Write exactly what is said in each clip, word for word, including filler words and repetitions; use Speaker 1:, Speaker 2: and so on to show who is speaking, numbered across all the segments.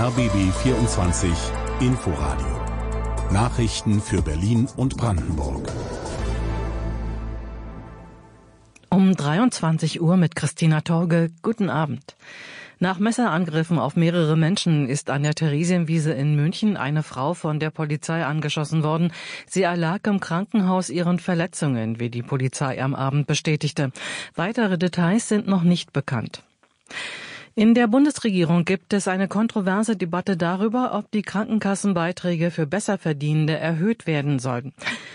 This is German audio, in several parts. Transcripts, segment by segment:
Speaker 1: R B B vierundzwanzig Inforadio. Nachrichten für Berlin und Brandenburg.
Speaker 2: Um dreiundzwanzig Uhr mit Christina Torge. Guten Abend. Nach Messerangriffen auf mehrere Menschen ist an der Theresienwiese in München eine Frau von der Polizei angeschossen worden. Sie erlag im Krankenhaus ihren Verletzungen, wie die Polizei am Abend bestätigte. Weitere Details sind noch nicht bekannt. In der Bundesregierung gibt es eine kontroverse Debatte darüber, ob die Krankenkassenbeiträge für Besserverdienende erhöht werden sollen.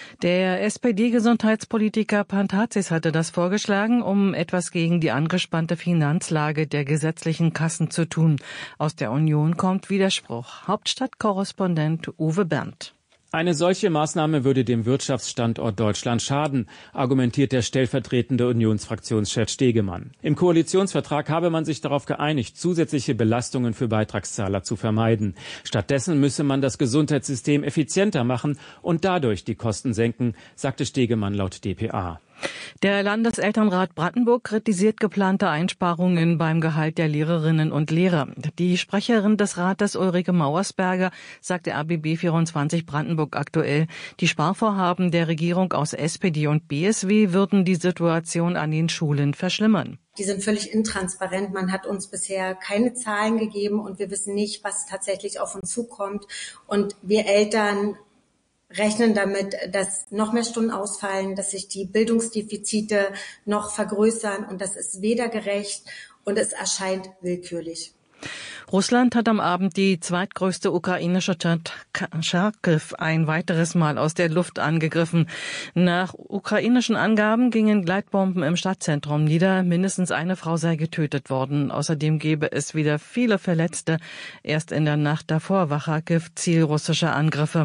Speaker 2: Der S P D-Gesundheitspolitiker Pantazis hatte das vorgeschlagen, um etwas gegen die angespannte Finanzlage der gesetzlichen Kassen zu tun. Aus der Union kommt Widerspruch. Hauptstadtkorrespondent Uwe Berndt.
Speaker 3: Eine solche Maßnahme würde dem Wirtschaftsstandort Deutschland schaden, argumentiert der stellvertretende Unionsfraktionschef Stegemann. Im Koalitionsvertrag habe man sich darauf geeinigt, zusätzliche Belastungen für Beitragszahler zu vermeiden. Stattdessen müsse man das Gesundheitssystem effizienter machen und dadurch die Kosten senken, sagte Stegemann laut D P A.
Speaker 2: Der Landeselternrat Brandenburg kritisiert geplante Einsparungen beim Gehalt der Lehrerinnen und Lehrer. Die Sprecherin des Rates Ulrike Mauersberger sagte R B B vierundzwanzig Brandenburg aktuell, die Sparvorhaben der Regierung aus S P D und B S W würden die Situation an den Schulen verschlimmern.
Speaker 4: Die sind völlig intransparent. Man hat uns bisher keine Zahlen gegeben und wir wissen nicht, was tatsächlich auf uns zukommt. Und wir Eltern rechnen damit, dass noch mehr Stunden ausfallen, dass sich die Bildungsdefizite noch vergrößern und das ist weder gerecht und es erscheint willkürlich.
Speaker 2: Russland hat am Abend die zweitgrößte ukrainische Stadt Charkiw ein weiteres Mal aus der Luft angegriffen. Nach ukrainischen Angaben gingen Gleitbomben im Stadtzentrum nieder. Mindestens eine Frau sei getötet worden. Außerdem gebe es wieder viele Verletzte. Erst in der Nacht davor war Charkiw Ziel russischer Angriffe.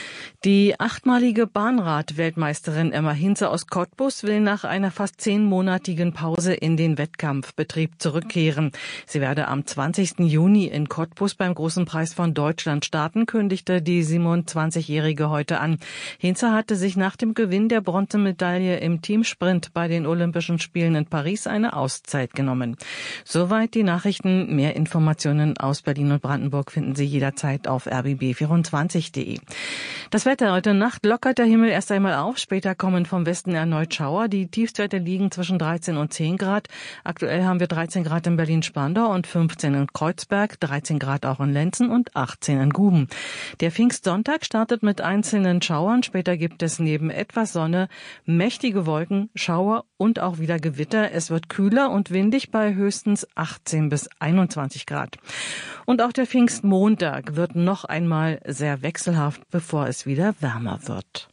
Speaker 2: Die achtmalige Bahnrad-Weltmeisterin Emma Hinze aus Cottbus will nach einer fast zehnmonatigen Pause in den Wettkampfbetrieb zurückkehren. Sie werde am zwanzigsten Juni in Cottbus beim Großen Preis von Deutschland starten, kündigte die siebenundzwanzigjährige heute an. Hinze hatte sich nach dem Gewinn der Bronzemedaille im Teamsprint bei den Olympischen Spielen in Paris eine Auszeit genommen. Soweit die Nachrichten. Mehr Informationen aus Berlin und Brandenburg finden Sie jederzeit auf r b b vierundzwanzig punkt de. Das Wetter heute Nacht lockert der Himmel erst einmal auf. Später kommen vom Westen erneut Schauer. Die Tiefstwerte liegen zwischen dreizehn und zehn Grad. Aktuell haben wir dreizehn Grad in Berlin-Spandau und fünfzehn in Kreuzberg, dreizehn Grad auch in Lenzen und achtzehn in Guben. Der Pfingstsonntag startet mit einzelnen Schauern. Später gibt es neben etwas Sonne mächtige Wolken, Schauer und auch wieder Gewitter. Es wird kühler und windig bei höchstens achtzehn bis einundzwanzig Grad. Und auch der Pfingstmontag wird noch einmal sehr wechselhaft, bevor es wieder wärmer wird.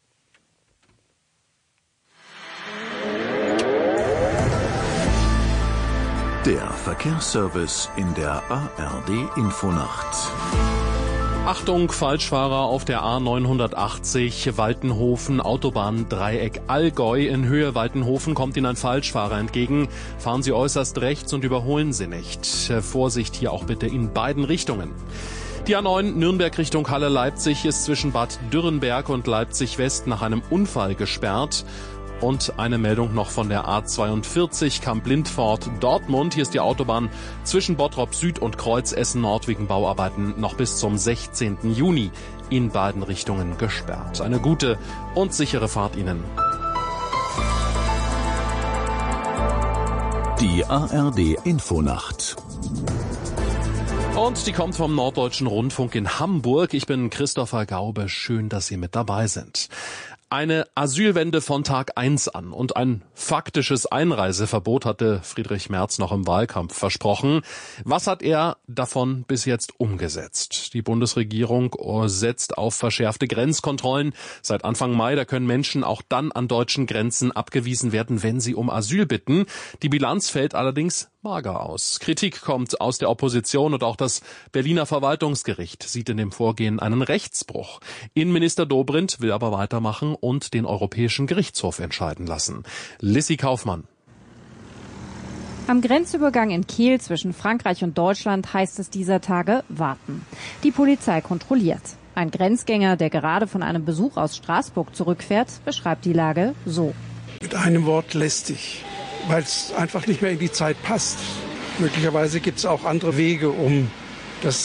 Speaker 1: Der Verkehrsservice in der A R D-Infonacht.
Speaker 5: Achtung, Falschfahrer auf der A neunhundertachtzig Waltenhofen, Autobahndreieck Allgäu. In Höhe Waltenhofen kommt Ihnen ein Falschfahrer entgegen. Fahren Sie äußerst rechts und überholen Sie nicht. Vorsicht hier auch bitte in beiden Richtungen. Die A neun Nürnberg Richtung Halle-Leipzig ist zwischen Bad Dürrenberg und Leipzig West nach einem Unfall gesperrt. Und eine Meldung noch von der A zweiundvierzig Kamp-Lindfort Dortmund. Hier ist die Autobahn zwischen Bottrop Süd und Kreuzessen Nord wegen Bauarbeiten noch bis zum sechzehnten Juni in beiden Richtungen gesperrt. Eine gute und sichere Fahrt Ihnen.
Speaker 1: Die A R D-Infonacht.
Speaker 5: Und die kommt vom Norddeutschen Rundfunk in Hamburg. Ich bin Christopher Gaube. Schön, dass Sie mit dabei sind. Eine Asylwende von Tag eins an und ein faktisches Einreiseverbot hatte Friedrich Merz noch im Wahlkampf versprochen. Was hat er davon bis jetzt umgesetzt? Die Bundesregierung setzt auf verschärfte Grenzkontrollen. Seit Anfang Mai, da können Menschen auch dann an deutschen Grenzen abgewiesen werden, wenn sie um Asyl bitten. Die Bilanz fällt allerdings mager aus. Kritik kommt aus der Opposition und auch das Berliner Verwaltungsgericht sieht in dem Vorgehen einen Rechtsbruch. Innenminister Dobrindt will aber weitermachen und den Europäischen Gerichtshof entscheiden lassen. Lissy Kaufmann.
Speaker 6: Am Grenzübergang in Kehl zwischen Frankreich und Deutschland heißt es dieser Tage warten. Die Polizei kontrolliert. Ein Grenzgänger, der gerade von einem Besuch aus Straßburg zurückfährt, beschreibt die Lage so.
Speaker 7: Mit einem Wort lästig, weil es einfach nicht mehr in die Zeit passt. Möglicherweise gibt es auch andere Wege, um das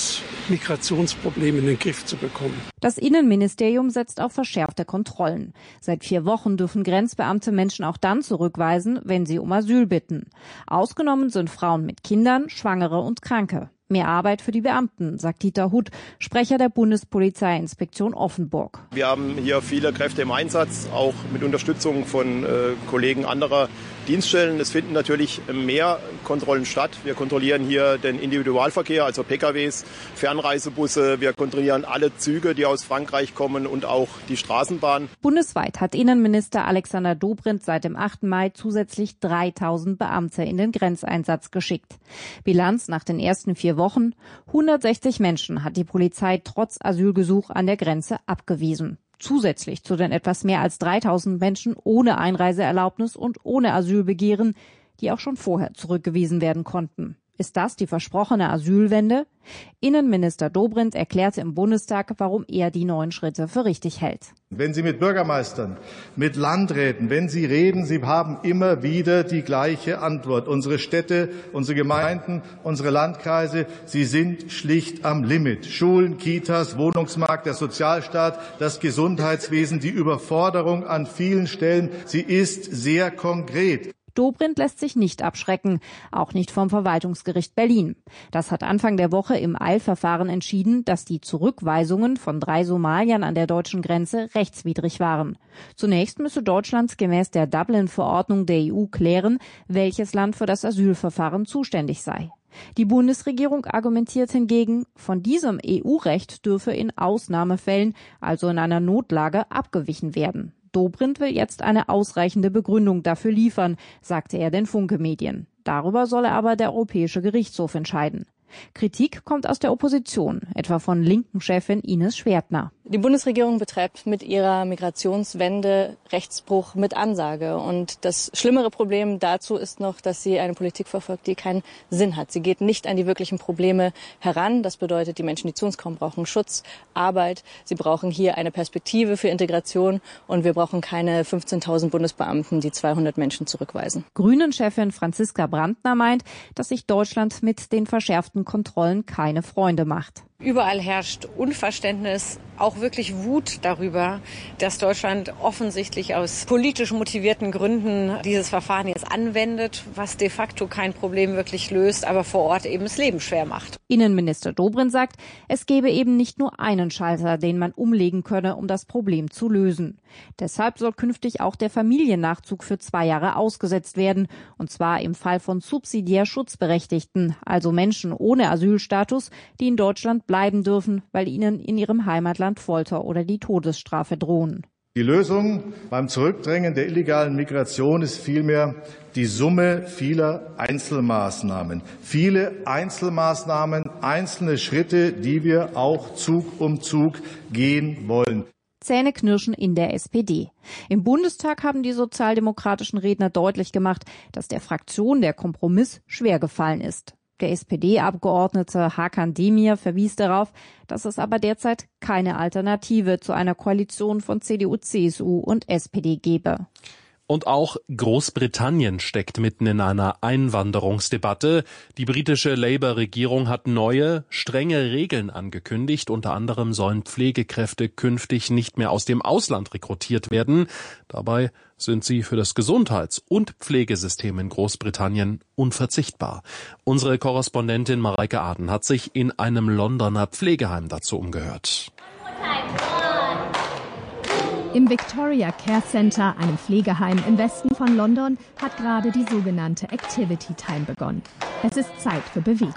Speaker 7: Migrationsproblem in den Griff zu bekommen.
Speaker 6: Das Innenministerium setzt auf verschärfte Kontrollen. Seit vier Wochen dürfen Grenzbeamte Menschen auch dann zurückweisen, wenn sie um Asyl bitten. Ausgenommen sind Frauen mit Kindern, Schwangere und Kranke. Mehr Arbeit für die Beamten, sagt Dieter Huth, Sprecher der Bundespolizeiinspektion Offenburg.
Speaker 8: Wir haben hier viele Kräfte im Einsatz, auch mit Unterstützung von äh, Kollegen anderer Dienststellen. Es finden natürlich mehr Kontrollen statt. Wir kontrollieren hier den Individualverkehr, also P K Ws, Fernreisebusse. Wir kontrollieren alle Züge, die aus Frankreich kommen und auch die Straßenbahn.
Speaker 6: Bundesweit hat Innenminister Alexander Dobrindt seit dem achten Mai zusätzlich dreitausend Beamte in den Grenzeinsatz geschickt. Bilanz nach den ersten vier Wochen: hundertsechzig Menschen hat die Polizei trotz Asylgesuch an der Grenze abgewiesen. Zusätzlich zu den etwas mehr als dreitausend Menschen ohne Einreiseerlaubnis und ohne Asylbegehren, die auch schon vorher zurückgewiesen werden konnten. Ist das die versprochene Asylwende? Innenminister Dobrindt erklärte im Bundestag, warum er die neuen Schritte für richtig hält.
Speaker 9: Wenn Sie mit Bürgermeistern, mit Landräten, wenn Sie reden, Sie haben immer wieder die gleiche Antwort. Unsere Städte, unsere Gemeinden, unsere Landkreise, sie sind schlicht am Limit. Schulen, Kitas, Wohnungsmarkt, der Sozialstaat, das Gesundheitswesen, die Überforderung an vielen Stellen, sie ist sehr konkret.
Speaker 6: Dobrindt lässt sich nicht abschrecken, auch nicht vom Verwaltungsgericht Berlin. Das hat Anfang der Woche im Eilverfahren entschieden, dass die Zurückweisungen von drei Somaliern an der deutschen Grenze rechtswidrig waren. Zunächst müsse Deutschland gemäß der Dublin-Verordnung der E U klären, welches Land für das Asylverfahren zuständig sei. Die Bundesregierung argumentiert hingegen, von diesem E U-Recht dürfe in Ausnahmefällen, also in einer Notlage, abgewichen werden. Dobrindt will jetzt eine ausreichende Begründung dafür liefern, sagte er den Funke-Medien. Darüber solle aber der Europäische Gerichtshof entscheiden. Kritik kommt aus der Opposition, etwa von Linken-Chefin Ines Schwertner.
Speaker 10: Die Bundesregierung betreibt mit ihrer Migrationswende Rechtsbruch mit Ansage. Und das schlimmere Problem dazu ist noch, dass sie eine Politik verfolgt, die keinen Sinn hat. Sie geht nicht an die wirklichen Probleme heran. Das bedeutet, die Menschen, die zu uns kommen, brauchen Schutz, Arbeit. Sie brauchen hier eine Perspektive für Integration. Und wir brauchen keine fünfzehntausend Bundesbeamten, die zweihundert Menschen zurückweisen.
Speaker 6: Grünen-Chefin Franziska Brandner meint, dass sich Deutschland mit den verschärften Kontrollen keine Freunde macht.
Speaker 11: Überall herrscht Unverständnis, auch wirklich Wut darüber, dass Deutschland offensichtlich aus politisch motivierten Gründen dieses Verfahren jetzt anwendet, was de facto kein Problem wirklich löst, aber vor Ort eben das Leben schwer macht.
Speaker 6: Innenminister Dobrindt sagt, es gebe eben nicht nur einen Schalter, den man umlegen könne, um das Problem zu lösen. Deshalb soll künftig auch der Familiennachzug für zwei Jahre ausgesetzt werden, und zwar im Fall von subsidiär Schutzberechtigten, also Menschen ohne Asylstatus, die in Deutschland bleiben dürfen, weil ihnen in ihrem Heimatland Folter oder die Todesstrafe drohen.
Speaker 9: Die Lösung beim Zurückdrängen der illegalen Migration ist vielmehr die Summe vieler Einzelmaßnahmen. Viele Einzelmaßnahmen, einzelne Schritte, die wir auch Zug um Zug gehen wollen.
Speaker 6: Zähneknirschen in der S P D. Im Bundestag haben die sozialdemokratischen Redner deutlich gemacht, dass der Fraktion der Kompromiss schwer gefallen ist. Der S P D-Abgeordnete Hakan Demir verwies darauf, dass es aber derzeit keine Alternative zu einer Koalition von C D U, C S U und S P D gebe.
Speaker 5: Und auch Großbritannien steckt mitten in einer Einwanderungsdebatte. Die britische Labour-Regierung hat neue, strenge Regeln angekündigt. Unter anderem sollen Pflegekräfte künftig nicht mehr aus dem Ausland rekrutiert werden. Dabei sind sie für das Gesundheits- und Pflegesystem in Großbritannien unverzichtbar. Unsere Korrespondentin Mareike Aden hat sich in einem Londoner Pflegeheim dazu umgehört.
Speaker 12: Im Victoria Care Center, einem Pflegeheim im Westen von London, hat gerade die sogenannte Activity Time begonnen. Es ist Zeit für Bewegung.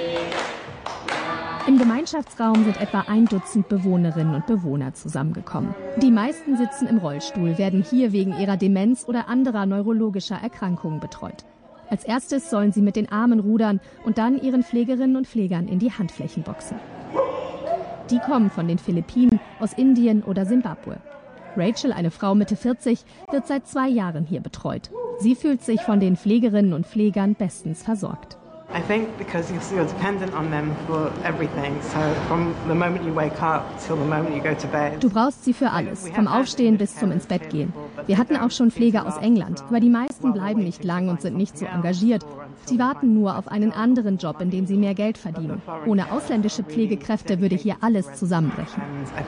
Speaker 12: Im Gemeinschaftsraum sind etwa ein Dutzend Bewohnerinnen und Bewohner zusammengekommen. Die meisten sitzen im Rollstuhl, werden hier wegen ihrer Demenz oder anderer neurologischer Erkrankungen betreut. Als erstes sollen sie mit den Armen rudern und dann ihren Pflegerinnen und Pflegern in die Handflächen boxen. Die kommen von den Philippinen, aus Indien oder Simbabwe. Rachel, eine Frau Mitte vierzig, wird seit zwei Jahren hier betreut. Sie fühlt sich von den Pflegerinnen und Pflegern bestens versorgt.
Speaker 13: I think because you're dependent on them for everything. So from the moment you wake up till the moment you go to bed.
Speaker 12: Du brauchst sie für alles, vom Aufstehen bis zum ins Bett gehen. Wir hatten auch schon Pfleger aus England, aber die meisten bleiben nicht lang und sind nicht so engagiert. Sie warten nur auf einen anderen Job, in dem sie mehr Geld verdienen. Ohne ausländische Pflegekräfte würde hier alles zusammenbrechen.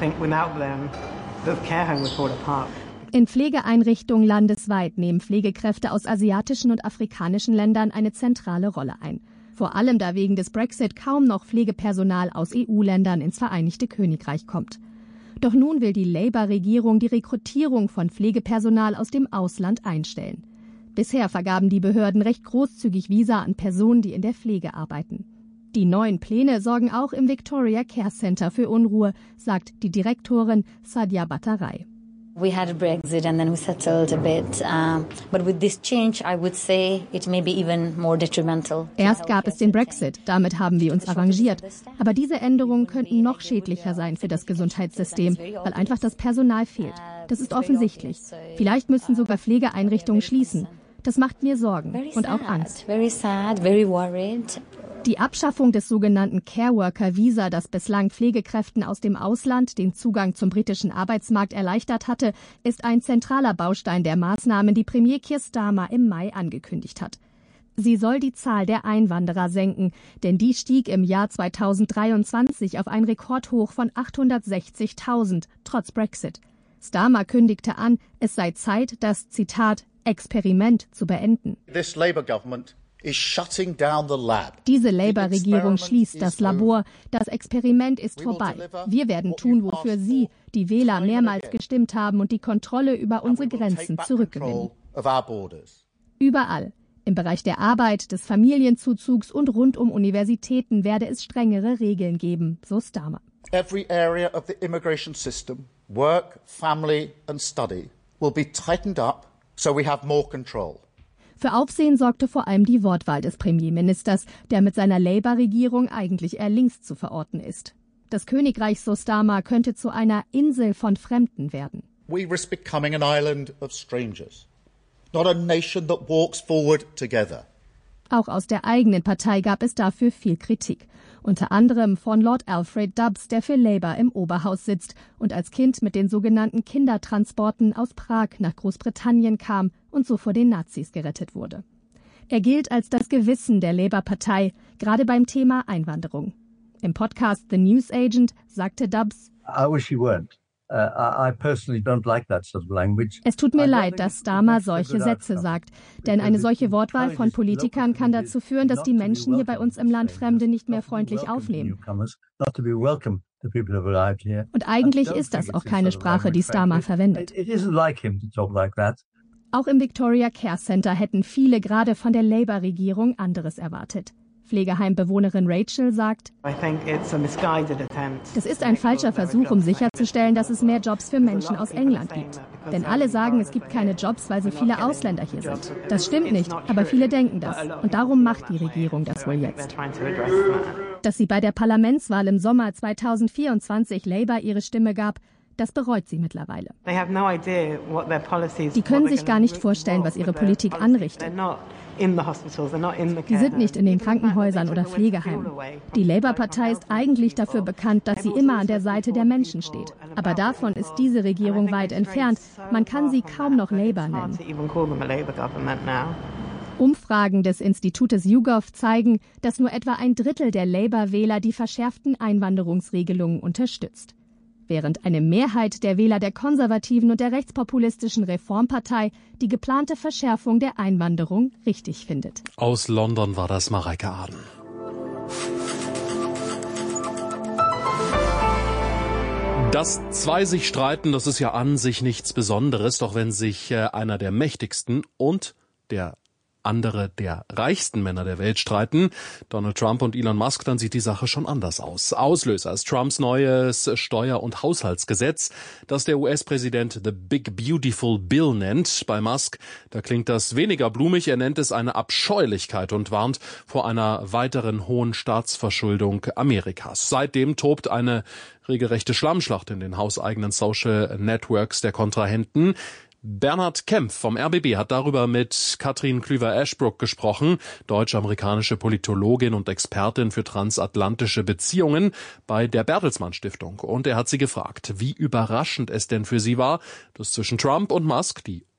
Speaker 12: In Pflegeeinrichtungen landesweit nehmen Pflegekräfte aus asiatischen und afrikanischen Ländern eine zentrale Rolle ein. Vor allem da wegen des Brexit kaum noch Pflegepersonal aus E U-Ländern ins Vereinigte Königreich kommt. Doch nun will die Labour-Regierung die Rekrutierung von Pflegepersonal aus dem Ausland einstellen. Bisher vergaben die Behörden recht großzügig Visa an Personen, die in der Pflege arbeiten. Die neuen Pläne sorgen auch im Victoria Care Center für Unruhe, sagt die Direktorin Sadia Bataray.
Speaker 14: We had a Brexit and then we settled a bit, uh, but with this change I would say it may be even more detrimental.
Speaker 12: Erst gab es den Brexit, damit haben wir uns arrangiert. Aber diese Änderungen könnten noch schädlicher sein für das Gesundheitssystem, weil einfach das Personal fehlt. Das ist offensichtlich. Vielleicht müssen sogar Pflegeeinrichtungen schließen. Das macht mir Sorgen und auch Angst.
Speaker 14: Very sad, very worried.
Speaker 12: Die Abschaffung des sogenannten Care Worker Visa, das bislang Pflegekräften aus dem Ausland den Zugang zum britischen Arbeitsmarkt erleichtert hatte, ist ein zentraler Baustein der Maßnahmen, die Premier Keir Starmer im Mai angekündigt hat. Sie soll die Zahl der Einwanderer senken, denn die stieg im Jahr zweitausenddreiundzwanzig auf ein Rekordhoch von achthundertsechzigtausend, trotz Brexit. Starmer kündigte an, es sei Zeit, das, Zitat, Experiment zu beenden.
Speaker 15: This Labour government is shutting down the lab.
Speaker 12: Diese Labour-Regierung schließt das Labor. Das Experiment ist vorbei. Wir werden tun, wofür Sie, die Wähler, mehrmals gestimmt haben und die Kontrolle über unsere Grenzen zurückgewinnen. Überall. Im Bereich der Arbeit, des Familienzuzugs und rund um Universitäten werde es strengere Regeln geben, so Starmer.
Speaker 15: Every area of the immigration system, work, family and study, will be tightened up so we have more control.
Speaker 12: Für Aufsehen sorgte vor allem die Wortwahl des Premierministers, der mit seiner Labour-Regierung eigentlich eher links zu verorten ist. Das Königreich, so Starmer, könnte zu einer Insel von Fremden werden.
Speaker 15: We risk becoming an island of strangers, not a nation that walks forward together.
Speaker 12: Auch aus der eigenen Partei gab es dafür viel Kritik. Unter anderem von Lord Alfred Dubs, der für Labour im Oberhaus sitzt und als Kind mit den sogenannten Kindertransporten aus Prag nach Großbritannien kam und so vor den Nazis gerettet wurde. Er gilt als das Gewissen der Labour-Partei, gerade beim Thema Einwanderung. Im Podcast The News Agent sagte Dubs,
Speaker 16: I wish you weren't. Uh, I personally don't like that sort of language.
Speaker 12: Es tut mir leid, dass Starmer solche Sätze sagt, denn eine solche Wortwahl von Politikern kann dazu führen, dass die Menschen hier bei uns im Land Fremde nicht mehr freundlich aufnehmen. Und eigentlich ist das auch keine Sprache, die Starmer verwendet. Auch im Victoria Care Center hätten viele gerade von der Labour-Regierung anderes erwartet. Pflegeheimbewohnerin Rachel sagt, das ist ein falscher Versuch, um sicherzustellen, dass es mehr Jobs für Menschen aus England gibt. Denn alle sagen, es gibt keine Jobs, weil so viele Ausländer hier sind. Das stimmt nicht, aber viele denken das. Und darum macht die Regierung das wohl jetzt. Dass sie bei der Parlamentswahl im Sommer zweitausendvierundzwanzig Labour ihre Stimme gab, das bereut sie mittlerweile. Die können sich gar nicht vorstellen, was ihre Politik anrichtet. Die sind nicht in den Krankenhäusern oder Pflegeheimen. Die Labour-Partei ist eigentlich dafür bekannt, dass sie immer an der Seite der Menschen steht. Aber davon ist diese Regierung weit entfernt. Man kann sie kaum noch Labour nennen. Umfragen des Institutes YouGov zeigen, dass nur etwa ein Drittel der Labour-Wähler die verschärften Einwanderungsregelungen unterstützt. Während eine Mehrheit der Wähler der konservativen und der rechtspopulistischen Reformpartei die geplante Verschärfung der Einwanderung richtig findet.
Speaker 5: Aus London war das Mareike Aden. Dass zwei sich streiten, das ist ja an sich nichts Besonderes, doch wenn sich äh, einer der mächtigsten und der andere der reichsten Männer der Welt streiten, Donald Trump und Elon Musk, dann sieht die Sache schon anders aus. Auslöser ist Trumps neues Steuer- und Haushaltsgesetz, das der U S-Präsident The Big Beautiful Bill nennt. Bei Musk, da klingt das weniger blumig, er nennt es eine Abscheulichkeit und warnt vor einer weiteren hohen Staatsverschuldung Amerikas. Seitdem tobt eine regelrechte Schlammschlacht in den hauseigenen Social Networks der Kontrahenten. Bernhard Kempf vom R B B hat darüber mit Katrin Klüver-Ashbrook gesprochen, deutsch-amerikanische Politologin und Expertin für transatlantische Beziehungen bei der Bertelsmann Stiftung. Und er hat sie gefragt, wie überraschend es denn für sie war, dass zwischen Trump und Musk die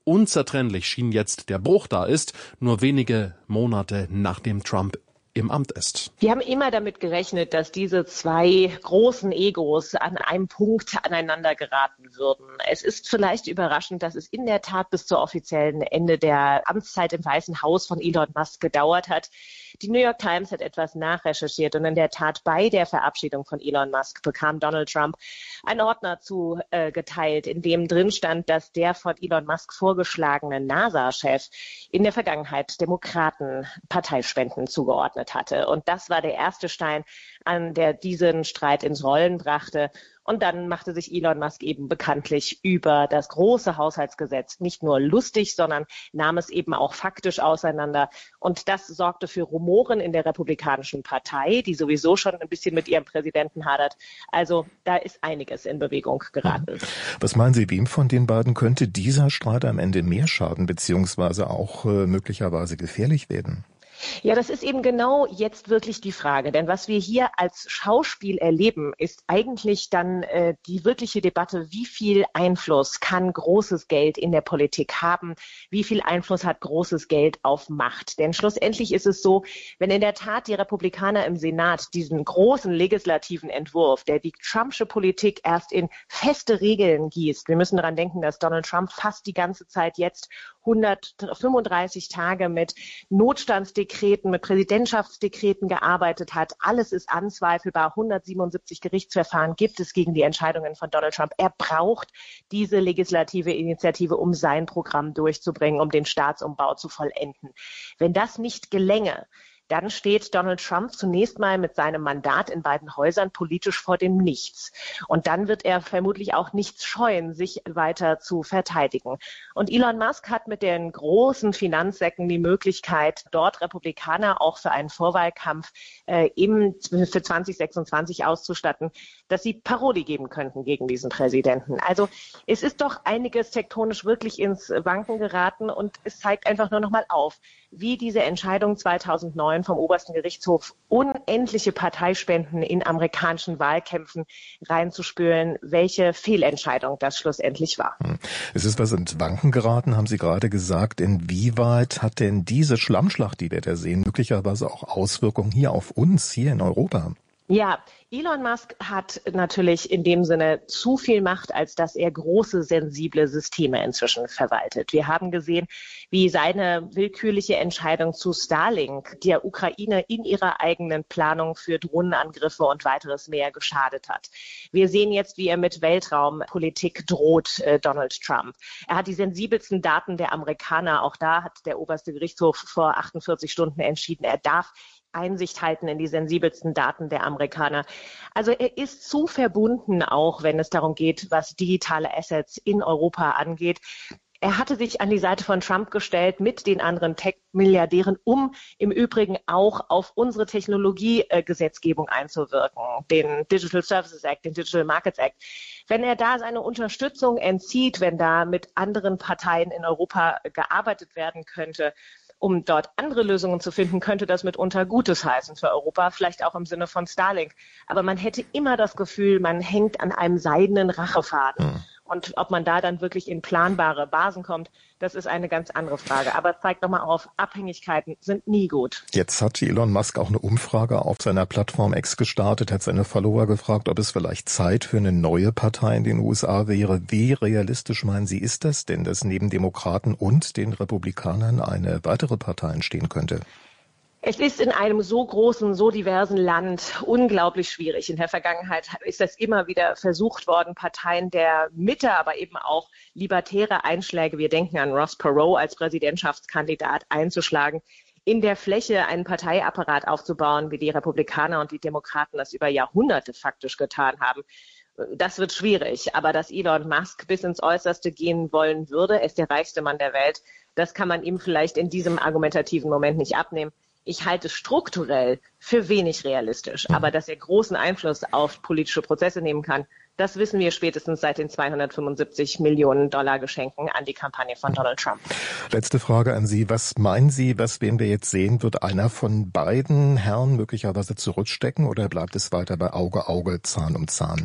Speaker 5: unzertrennlich schien jetzt der Bruch da ist, nur wenige Monate nachdem Trump im Amt ist.
Speaker 17: Wir haben immer damit gerechnet, dass diese zwei großen Egos an einem Punkt aneinander geraten würden. Es ist vielleicht überraschend, dass es in der Tat bis zur offiziellen Ende der Amtszeit im Weißen Haus von Elon Musk gedauert hat. Die New York Times hat etwas nachrecherchiert und in der Tat bei der Verabschiedung von Elon Musk bekam Donald Trump einen Ordner zugeteilt, äh, in dem drin stand, dass der von Elon Musk vorgeschlagene NASA-Chef in der Vergangenheit Demokraten Parteispenden zugeordnet hatte. Und das war der erste Stein, an der diesen Streit ins Rollen brachte. Und dann machte sich Elon Musk eben bekanntlich über das große Haushaltsgesetz nicht nur lustig, sondern nahm es eben auch faktisch auseinander. Und das sorgte für Rumoren in der Republikanischen Partei, die sowieso schon ein bisschen mit ihrem Präsidenten hadert. Also da ist einiges in Bewegung geraten.
Speaker 18: Was meinen Sie, wem von den beiden könnte dieser Streit am Ende mehr schaden, beziehungsweise auch äh, möglicherweise gefährlich werden?
Speaker 17: Ja, das ist eben genau jetzt wirklich die Frage. Denn was wir hier als Schauspiel erleben, ist eigentlich dann äh, die wirkliche Debatte, wie viel Einfluss kann großes Geld in der Politik haben? Wie viel Einfluss hat großes Geld auf Macht? Denn schlussendlich ist es so, wenn in der Tat die Republikaner im Senat diesen großen legislativen Entwurf, der die Trumpsche Politik erst in feste Regeln gießt, wir müssen daran denken, dass Donald Trump fast die ganze Zeit jetzt hundertfünfunddreißig Tage mit Notstandsdekreten, mit Präsidentschaftsdekreten gearbeitet hat. Alles ist anzweifelbar. hundertsiebenundsiebzig Gerichtsverfahren gibt es gegen die Entscheidungen von Donald Trump. Er braucht diese legislative Initiative, um sein Programm durchzubringen, um den Staatsumbau zu vollenden. Wenn das nicht gelänge, dann steht Donald Trump zunächst mal mit seinem Mandat in beiden Häusern politisch vor dem Nichts. Und dann wird er vermutlich auch nichts scheuen, sich weiter zu verteidigen. Und Elon Musk hat mit den großen Finanzsäcken die Möglichkeit, dort Republikaner auch für einen Vorwahlkampf äh, eben für zwanzig sechsundzwanzig auszustatten, dass sie Parodie geben könnten gegen diesen Präsidenten. Also es ist doch einiges tektonisch wirklich ins Wanken geraten und es zeigt einfach nur noch mal auf, wie diese Entscheidung zweitausendneun vom obersten Gerichtshof, unendliche Parteispenden in amerikanischen Wahlkämpfen reinzuspülen, welche Fehlentscheidung das schlussendlich war.
Speaker 18: Es ist was ins Wanken geraten, haben Sie gerade gesagt. Inwieweit hat denn diese Schlammschlacht, die wir da sehen, möglicherweise auch Auswirkungen hier auf uns, hier in Europa?
Speaker 17: Ja, Elon Musk hat natürlich in dem Sinne zu viel Macht, als dass er große, sensible Systeme inzwischen verwaltet. Wir haben gesehen, wie seine willkürliche Entscheidung zu Starlink der Ukraine in ihrer eigenen Planung für Drohnenangriffe und weiteres mehr geschadet hat. Wir sehen jetzt, wie er mit Weltraumpolitik droht, äh, Donald Trump. Er hat die sensibelsten Daten der Amerikaner, auch da hat der oberste Gerichtshof vor achtundvierzig Stunden entschieden, er darf Einsicht halten in die sensibelsten Daten der Amerikaner. Also er ist zu verbunden, auch wenn es darum geht, was digitale Assets in Europa angeht. Er hatte sich an die Seite von Trump gestellt mit den anderen Tech-Milliardären, um im Übrigen auch auf unsere Technologiegesetzgebung einzuwirken, den Digital Services Act, den Digital Markets Act. Wenn er da seine Unterstützung entzieht, wenn da mit anderen Parteien in Europa gearbeitet werden könnte, um dort andere Lösungen zu finden, könnte das mitunter Gutes heißen für Europa, vielleicht auch im Sinne von Starlink. Aber man hätte immer das Gefühl, man hängt an einem seidenen Rachefaden. Mhm. Und ob man da dann wirklich in planbare Basen kommt, das ist eine ganz andere Frage. Aber es zeigt nochmal auf, Abhängigkeiten sind nie gut.
Speaker 18: Jetzt hat Elon Musk auch eine Umfrage auf seiner Plattform X gestartet, hat seine Follower gefragt, ob es vielleicht Zeit für eine neue Partei in den U S A wäre. Wie realistisch meinen Sie, ist das denn, dass neben Demokraten und den Republikanern eine weitere Partei entstehen könnte?
Speaker 17: Es ist in einem so großen, so diversen Land unglaublich schwierig. In der Vergangenheit ist das immer wieder versucht worden, Parteien der Mitte, aber eben auch libertäre Einschläge, wir denken an Ross Perot als Präsidentschaftskandidat, einzuschlagen, in der Fläche einen Parteiapparat aufzubauen, wie die Republikaner und die Demokraten das über Jahrhunderte faktisch getan haben. Das wird schwierig, aber dass Elon Musk bis ins Äußerste gehen wollen würde, er ist der reichste Mann der Welt, das kann man ihm vielleicht in diesem argumentativen Moment nicht abnehmen. Ich halte es strukturell für wenig realistisch, aber dass er großen Einfluss auf politische Prozesse nehmen kann, das wissen wir spätestens seit den zweihundertfünfundsiebzig Millionen Dollar Geschenken an die Kampagne von Donald Trump.
Speaker 18: Letzte Frage an Sie. Was meinen Sie, was werden wir jetzt sehen? Wird einer von beiden Herren möglicherweise zurückstecken oder bleibt es weiter bei Auge, Auge, Zahn um Zahn?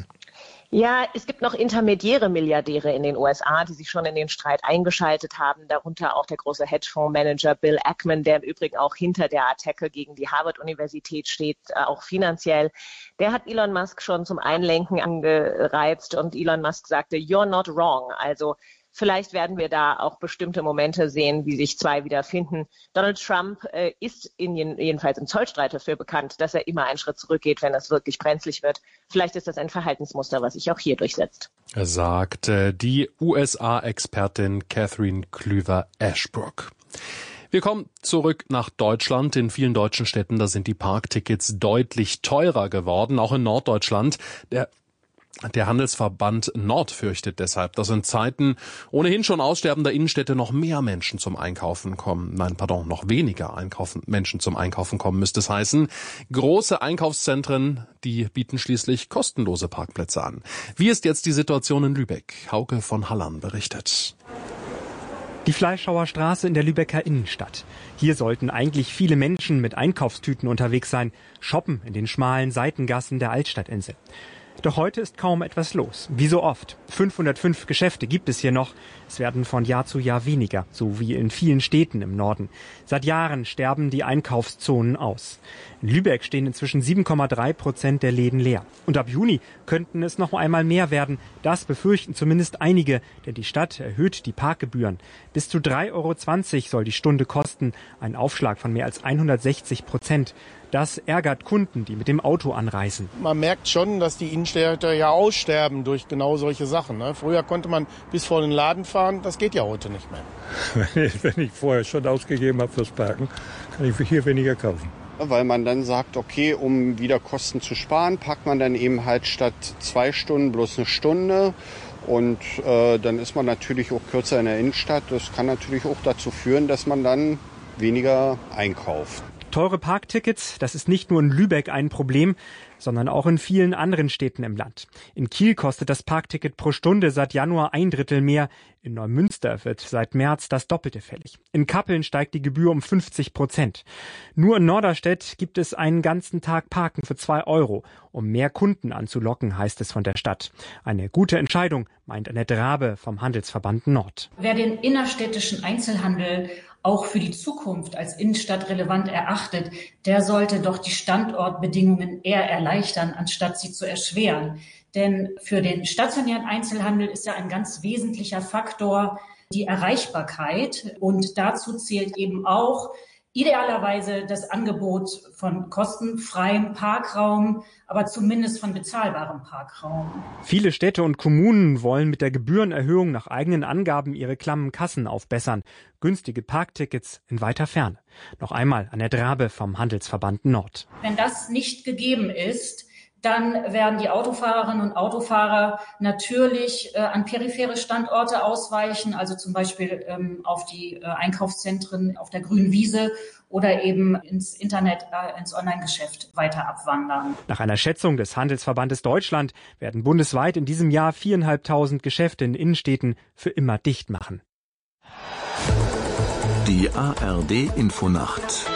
Speaker 17: Ja, es gibt noch intermediäre Milliardäre in den U S A, die sich schon in den Streit eingeschaltet haben, darunter auch der große Hedgefondsmanager Bill Ackman, der im Übrigen auch hinter der Attacke gegen die Harvard-Universität steht, auch finanziell. Der hat Elon Musk schon zum Einlenken angereizt und Elon Musk sagte, "You're not wrong", also vielleicht werden wir da auch bestimmte Momente sehen, wie sich zwei wiederfinden. Donald Trump äh, ist in, jedenfalls im Zollstreit dafür bekannt, dass er immer einen Schritt zurückgeht, wenn es wirklich brenzlig wird. Vielleicht ist das ein Verhaltensmuster, was sich auch hier durchsetzt.
Speaker 5: Sagt äh, die U S A-Expertin Catherine Klüver-Ashbrook. Wir kommen zurück nach Deutschland. In vielen deutschen Städten, da sind die Parktickets deutlich teurer geworden, auch in Norddeutschland. Der Der Handelsverband Nord fürchtet deshalb, dass in Zeiten ohnehin schon aussterbender Innenstädte noch mehr Menschen zum Einkaufen kommen. Nein, pardon, noch weniger Einkaufen, Menschen zum Einkaufen kommen, müsste es heißen. Große Einkaufszentren, die bieten schließlich kostenlose Parkplätze an. Wie ist jetzt die Situation in Lübeck? Hauke von Hallern berichtet.
Speaker 19: Die Fleischhauer Straße in der Lübecker Innenstadt. Hier sollten eigentlich viele Menschen mit Einkaufstüten unterwegs sein, shoppen in den schmalen Seitengassen der Altstadtinsel. Doch heute ist kaum etwas los. Wie so oft. fünfhundertfünf Geschäfte gibt es hier noch. Es werden von Jahr zu Jahr weniger, so wie in vielen Städten im Norden. Seit Jahren sterben die Einkaufszonen aus. In Lübeck stehen inzwischen sieben Komma drei Prozent der Läden leer. Und ab Juni könnten es noch einmal mehr werden. Das befürchten zumindest einige, denn die Stadt erhöht die Parkgebühren. Bis zu drei Euro zwanzig soll die Stunde kosten, ein Aufschlag von mehr als hundertsechzig Prozent. Das ärgert Kunden, die mit dem Auto anreisen.
Speaker 20: Man merkt schon, dass die Innenstädte ja aussterben durch genau solche Sachen. Ne? Früher konnte man bis vor den Laden fahren, das geht ja heute nicht mehr.
Speaker 21: Wenn ich vorher schon ausgegeben habe fürs Parken, kann ich hier weniger kaufen.
Speaker 22: Weil man dann sagt, okay, um wieder Kosten zu sparen, packt man dann eben halt statt zwei Stunden bloß eine Stunde. Und äh, dann ist man natürlich auch kürzer in der Innenstadt. Das kann natürlich auch dazu führen, dass man dann weniger einkauft.
Speaker 19: Teure Parktickets, das ist nicht nur in Lübeck ein Problem, sondern auch in vielen anderen Städten im Land. In Kiel kostet das Parkticket pro Stunde seit Januar ein Drittel mehr. In Neumünster wird seit März das Doppelte fällig. In Kappeln steigt die Gebühr um fünfzig Prozent. Nur in Norderstedt gibt es einen ganzen Tag Parken für zwei Euro, um mehr Kunden anzulocken, heißt es von der Stadt. Eine gute Entscheidung, meint Annette Rabe vom Handelsverband Nord.
Speaker 23: Wer den innerstädtischen Einzelhandel auch für die Zukunft als Innenstadt relevant erachtet, der sollte doch die Standortbedingungen eher erleichtern, anstatt sie zu erschweren. Denn für den stationären Einzelhandel ist ja ein ganz wesentlicher Faktor die Erreichbarkeit. Und dazu zählt eben auch idealerweise das Angebot von kostenfreiem Parkraum, aber zumindest von bezahlbarem Parkraum.
Speaker 19: Viele Städte und Kommunen wollen mit der Gebührenerhöhung nach eigenen Angaben ihre klammen Kassen aufbessern. Günstige Parktickets in weiter Ferne. Noch einmal Annette Rabe vom Handelsverband Nord.
Speaker 23: Wenn das nicht gegeben ist, dann werden die Autofahrerinnen und Autofahrer natürlich äh, an periphere Standorte ausweichen, also zum Beispiel ähm, auf die äh, Einkaufszentren auf der grünen Wiese oder eben ins Internet, äh, ins Online-Geschäft weiter abwandern.
Speaker 19: Nach einer Schätzung des Handelsverbandes Deutschland werden bundesweit in diesem Jahr viertausendfünfhundert Geschäfte in Innenstädten für immer dicht machen.
Speaker 1: Die A R D-Infonacht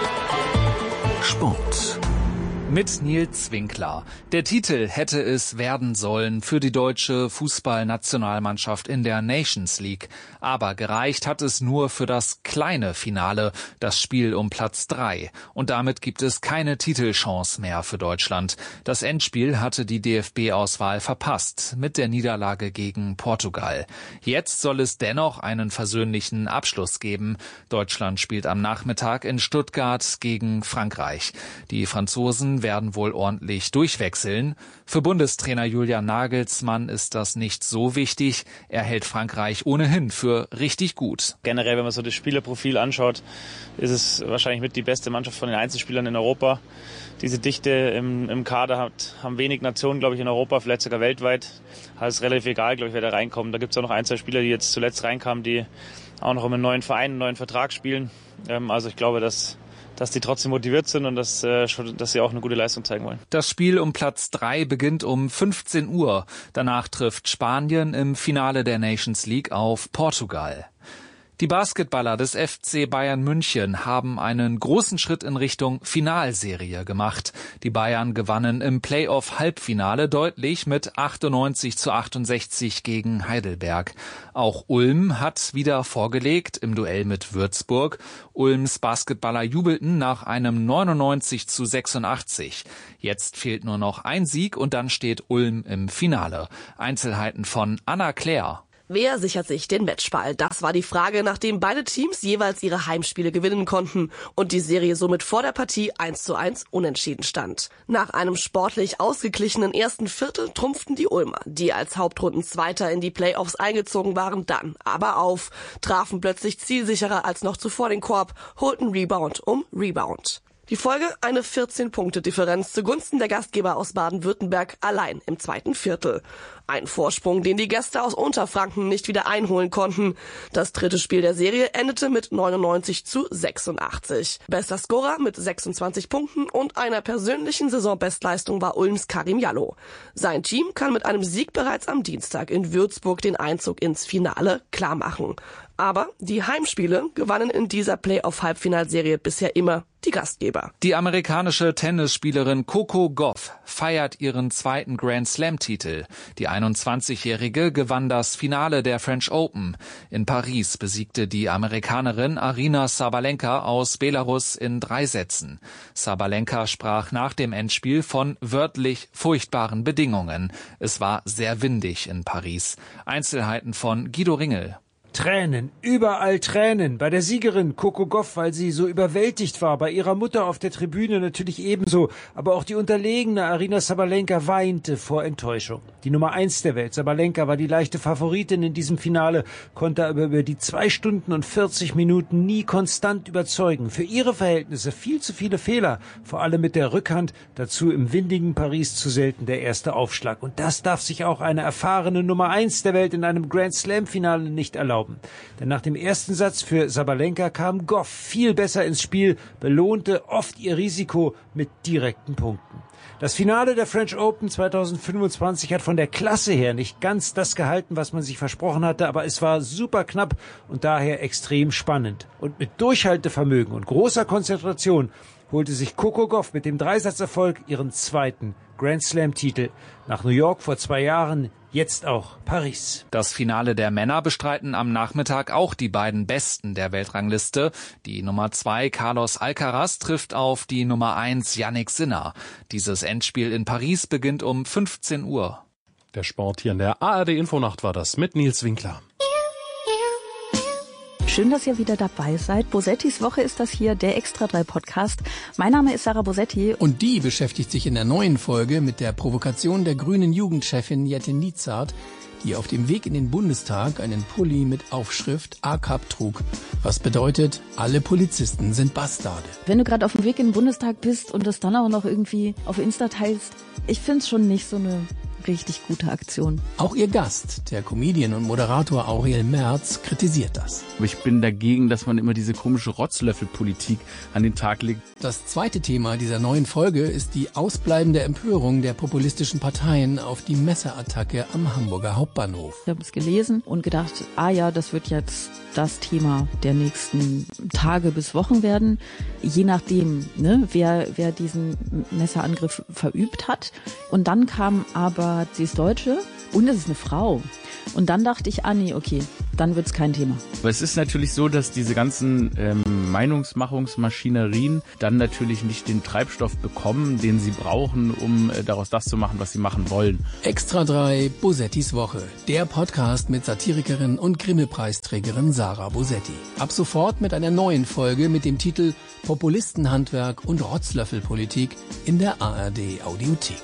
Speaker 1: Sport
Speaker 24: mit Nils Winkler. Der Titel hätte es werden sollen für die deutsche Fußballnationalmannschaft in der Nations League. Aber gereicht hat es nur für das kleine Finale, das Spiel um Platz drei. Und damit gibt es keine Titelchance mehr für Deutschland. Das Endspiel hatte die D F B-Auswahl verpasst mit der Niederlage gegen Portugal. Jetzt soll es dennoch einen versöhnlichen Abschluss geben. Deutschland spielt am Nachmittag in Stuttgart gegen Frankreich. Die Franzosen werden wohl ordentlich durchwechseln. Für Bundestrainer Julian Nagelsmann ist das nicht so wichtig. Er hält Frankreich ohnehin für richtig gut.
Speaker 25: Generell, wenn man so das Spielerprofil anschaut, ist es wahrscheinlich mit die beste Mannschaft von den Einzelspielern in Europa. Diese Dichte im, im Kader hat, haben wenig Nationen, glaube ich, in Europa, vielleicht sogar weltweit. Also ist relativ egal, glaube ich, wer da reinkommt. Da gibt es auch noch ein, zwei Spieler, die jetzt zuletzt reinkamen, die auch noch um einen neuen Verein, einen neuen Vertrag spielen. Ähm, also ich glaube, dass dass die trotzdem motiviert sind und dass, äh, dass sie auch eine gute Leistung zeigen wollen.
Speaker 24: Das Spiel um Platz drei beginnt um fünfzehn Uhr. Danach trifft Spanien im Finale der Nations League auf Portugal. Die Basketballer des F C Bayern München haben einen großen Schritt in Richtung Finalserie gemacht. Die Bayern gewannen im Playoff-Halbfinale deutlich mit achtundneunzig zu achtundsechzig gegen Heidelberg. Auch Ulm hat wieder vorgelegt im Duell mit Würzburg. Ulms Basketballer jubelten nach einem neunundneunzig zu sechsundachtzig. Jetzt fehlt nur noch ein Sieg und dann steht Ulm im Finale. Einzelheiten von Anna Claire.
Speaker 2: Wer sichert sich den Matchball? Das war die Frage, nachdem beide Teams jeweils ihre Heimspiele gewinnen konnten und die Serie somit vor der Partie eins zu eins unentschieden stand. Nach einem sportlich ausgeglichenen ersten Viertel trumpften die Ulmer, die als Hauptrundenzweiter in die Playoffs eingezogen waren, dann aber auf, trafen plötzlich zielsicherer als noch zuvor den Korb, holten Rebound um Rebound. Die Folge: eine vierzehn-Punkte-Differenz zugunsten der Gastgeber aus Baden-Württemberg allein im zweiten Viertel. Ein Vorsprung, den die Gäste aus Unterfranken nicht wieder einholen konnten. Das dritte Spiel der Serie endete mit neunundneunzig zu sechsundachtzig. Bester Scorer mit sechsundzwanzig Punkten und einer persönlichen Saisonbestleistung war Ulms Karim Jallo. Sein Team kann mit einem Sieg bereits am Dienstag in Würzburg den Einzug ins Finale klarmachen. Aber die Heimspiele gewannen in dieser Playoff-Halbfinalserie bisher immer die Gastgeber.
Speaker 24: Die amerikanische Tennisspielerin Coco Gauff feiert ihren zweiten Grand-Slam-Titel. Die einundzwanzigjährige gewann das Finale der French Open. In Paris besiegte die Amerikanerin Aryna Sabalenka aus Belarus in drei Sätzen. Sabalenka sprach nach dem Endspiel von wörtlich furchtbaren Bedingungen. Es war sehr windig in Paris. Einzelheiten von Guido Ringel.
Speaker 3: Tränen, überall Tränen. Bei der Siegerin Coco Gauff, weil sie so überwältigt war. Bei ihrer Mutter auf der Tribüne natürlich ebenso. Aber auch die unterlegene Aryna Sabalenka weinte vor Enttäuschung. Die Nummer eins der Welt, Sabalenka, war die leichte Favoritin in diesem Finale, konnte aber über die zwei Stunden und vierzig Minuten nie konstant überzeugen. Für ihre Verhältnisse viel zu viele Fehler, vor allem mit der Rückhand, dazu im windigen Paris zu selten der erste Aufschlag. Und das darf sich auch eine erfahrene Nummer eins der Welt in einem Grand-Slam-Finale nicht erlauben. Denn nach dem ersten Satz für Sabalenka kam Gauff viel besser ins Spiel, belohnte oft ihr Risiko mit direkten Punkten. Das Finale der French Open zweitausendfünfundzwanzig hat von der Klasse her nicht ganz das gehalten, was man sich versprochen hatte, aber es war super knapp und daher extrem spannend. Und mit Durchhaltevermögen und großer Konzentration holte sich Coco Gauff mit dem Dreisatzerfolg ihren zweiten Grand-Slam-Titel. Nach New York vor zwei Jahren, jetzt auch Paris.
Speaker 24: Das Finale der Männer bestreiten am Nachmittag auch die beiden Besten der Weltrangliste. Die Nummer zwei Carlos Alcaraz trifft auf die Nummer eins Jannik Sinner. Dieses Endspiel in Paris beginnt um fünfzehn Uhr.
Speaker 5: Der Sport hier in der A R D-Infonacht war das mit Nils Winkler.
Speaker 4: Schön, dass ihr wieder dabei seid. Bosettis Woche ist das hier, der Extra drei Podcast. Mein Name ist Sarah Bosetti.
Speaker 7: Und die beschäftigt sich in der neuen Folge mit der Provokation der grünen Jugendchefin Jette Niezard, die auf dem Weg in den Bundestag einen Pulli mit Aufschrift A K A P trug. Was bedeutet, alle Polizisten sind Bastarde.
Speaker 4: Wenn du gerade auf dem Weg in den Bundestag bist und das dann auch noch irgendwie auf Insta teilst, ich find's schon nicht so eine richtig gute Aktion.
Speaker 7: Auch ihr Gast, der Comedian und Moderator Aurel Merz, kritisiert das.
Speaker 8: Ich bin dagegen, dass man immer diese komische Rotzlöffelpolitik an den Tag legt.
Speaker 7: Das zweite Thema dieser neuen Folge ist die ausbleibende Empörung der populistischen Parteien auf die Messerattacke am Hamburger Hauptbahnhof.
Speaker 4: Ich habe es gelesen und gedacht, ah ja, das wird jetzt das Thema der nächsten Tage bis Wochen werden. Je nachdem, ne, wer, wer diesen Messerangriff verübt hat. Und dann kam aber, sie ist Deutsche und es ist eine Frau. Und dann dachte ich, ah nee, okay, dann wird's kein Thema.
Speaker 8: Aber es ist natürlich so, dass diese ganzen ähm, Meinungsmachungsmaschinerien dann natürlich nicht den Treibstoff bekommen, den sie brauchen, um äh, daraus das zu machen, was sie machen wollen.
Speaker 7: Extra drei, Bosettis Woche. Der Podcast mit Satirikerin und Grimme-Preisträgerin Sarah Bosetti. Ab sofort mit einer neuen Folge mit dem Titel Populistenhandwerk und Rotzlöffelpolitik in der A R D Audiothek.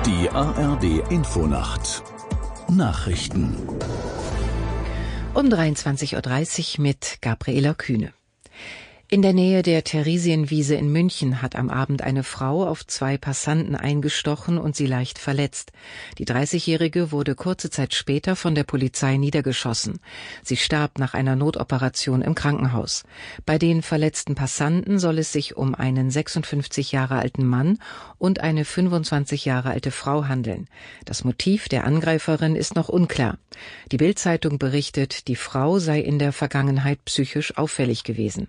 Speaker 1: Die A R D-Infonacht Nachrichten
Speaker 6: um dreiundzwanzig Uhr dreißig mit Gabriela Kühne. In der Nähe der Theresienwiese in München hat am Abend eine Frau auf zwei Passanten eingestochen und sie leicht verletzt. Die dreißigjährige wurde kurze Zeit später von der Polizei niedergeschossen. Sie starb nach einer Notoperation im Krankenhaus. Bei den verletzten Passanten soll es sich um einen sechsundfünfzig Jahre alten Mann und eine fünfundzwanzig Jahre alte Frau handeln. Das Motiv der Angreiferin ist noch unklar. Die Bild-Zeitung berichtet, die Frau sei in der Vergangenheit psychisch auffällig gewesen.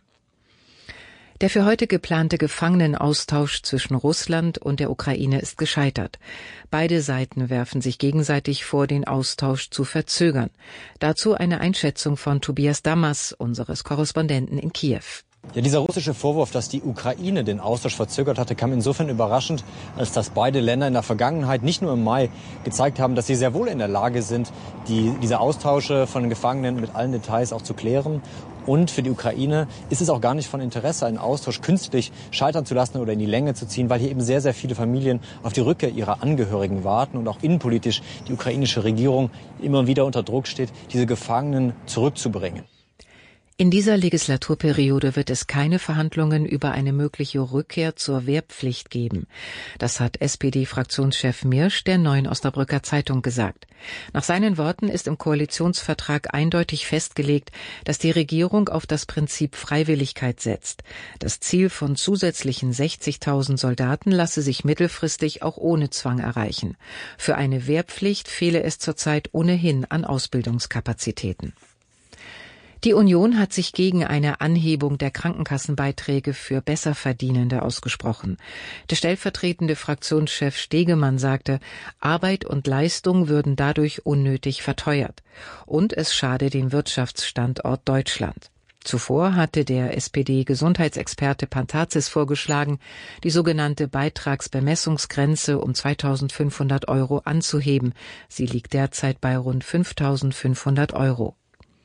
Speaker 6: Der für heute geplante Gefangenenaustausch zwischen Russland und der Ukraine ist gescheitert. Beide Seiten werfen sich gegenseitig vor, den Austausch zu verzögern. Dazu eine Einschätzung von Tobias Damas, unseres Korrespondenten in Kiew.
Speaker 9: Ja, dieser russische Vorwurf, dass die Ukraine den Austausch verzögert hatte, kam insofern überraschend, als dass beide Länder in der Vergangenheit, nicht nur im Mai, gezeigt haben, dass sie sehr wohl in der Lage sind, die, diese Austausche von den Gefangenen mit allen Details auch zu klären. Und für die Ukraine ist es auch gar nicht von Interesse, einen Austausch künstlich scheitern zu lassen oder in die Länge zu ziehen, weil hier eben sehr, sehr viele Familien auf die Rückkehr ihrer Angehörigen warten und auch innenpolitisch die ukrainische Regierung immer wieder unter Druck steht, diese Gefangenen zurückzubringen.
Speaker 6: In dieser Legislaturperiode wird es keine Verhandlungen über eine mögliche Rückkehr zur Wehrpflicht geben. Das hat S P D-Fraktionschef Mirsch der Neuen Osnabrücker Zeitung gesagt. Nach seinen Worten ist im Koalitionsvertrag eindeutig festgelegt, dass die Regierung auf das Prinzip Freiwilligkeit setzt. Das Ziel von zusätzlichen sechzigtausend Soldaten lasse sich mittelfristig auch ohne Zwang erreichen. Für eine Wehrpflicht fehle es zurzeit ohnehin an Ausbildungskapazitäten. Die Union hat sich gegen eine Anhebung der Krankenkassenbeiträge für Besserverdienende ausgesprochen. Der stellvertretende Fraktionschef Stegemann sagte, Arbeit und Leistung würden dadurch unnötig verteuert. Und es schade dem Wirtschaftsstandort Deutschland. Zuvor hatte der S P D-Gesundheitsexperte Pantazis vorgeschlagen, die sogenannte Beitragsbemessungsgrenze um zweitausendfünfhundert Euro anzuheben. Sie liegt derzeit bei rund fünftausendfünfhundert Euro.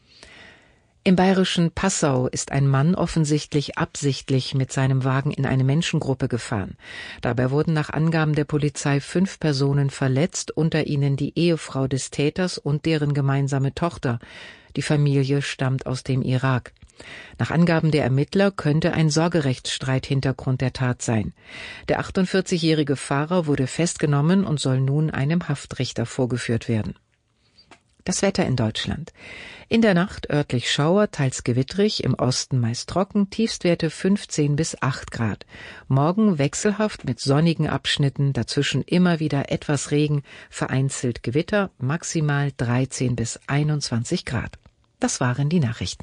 Speaker 6: Im bayerischen Passau ist ein Mann offensichtlich absichtlich mit seinem Wagen in eine Menschengruppe gefahren. Dabei wurden nach Angaben der Polizei fünf Personen verletzt, unter ihnen die Ehefrau des Täters und deren gemeinsame Tochter. Die Familie stammt aus dem Irak. Nach Angaben der Ermittler könnte ein Sorgerechtsstreit Hintergrund der Tat sein. Der achtundvierzigjährige Fahrer wurde festgenommen und soll nun einem Haftrichter vorgeführt werden. Das Wetter in Deutschland. In der Nacht örtlich Schauer, teils gewittrig, im Osten meist trocken, Tiefstwerte fünfzehn bis acht Grad. Morgen wechselhaft mit sonnigen Abschnitten, dazwischen immer wieder etwas Regen, vereinzelt Gewitter, maximal dreizehn bis einundzwanzig Grad. Das waren die Nachrichten.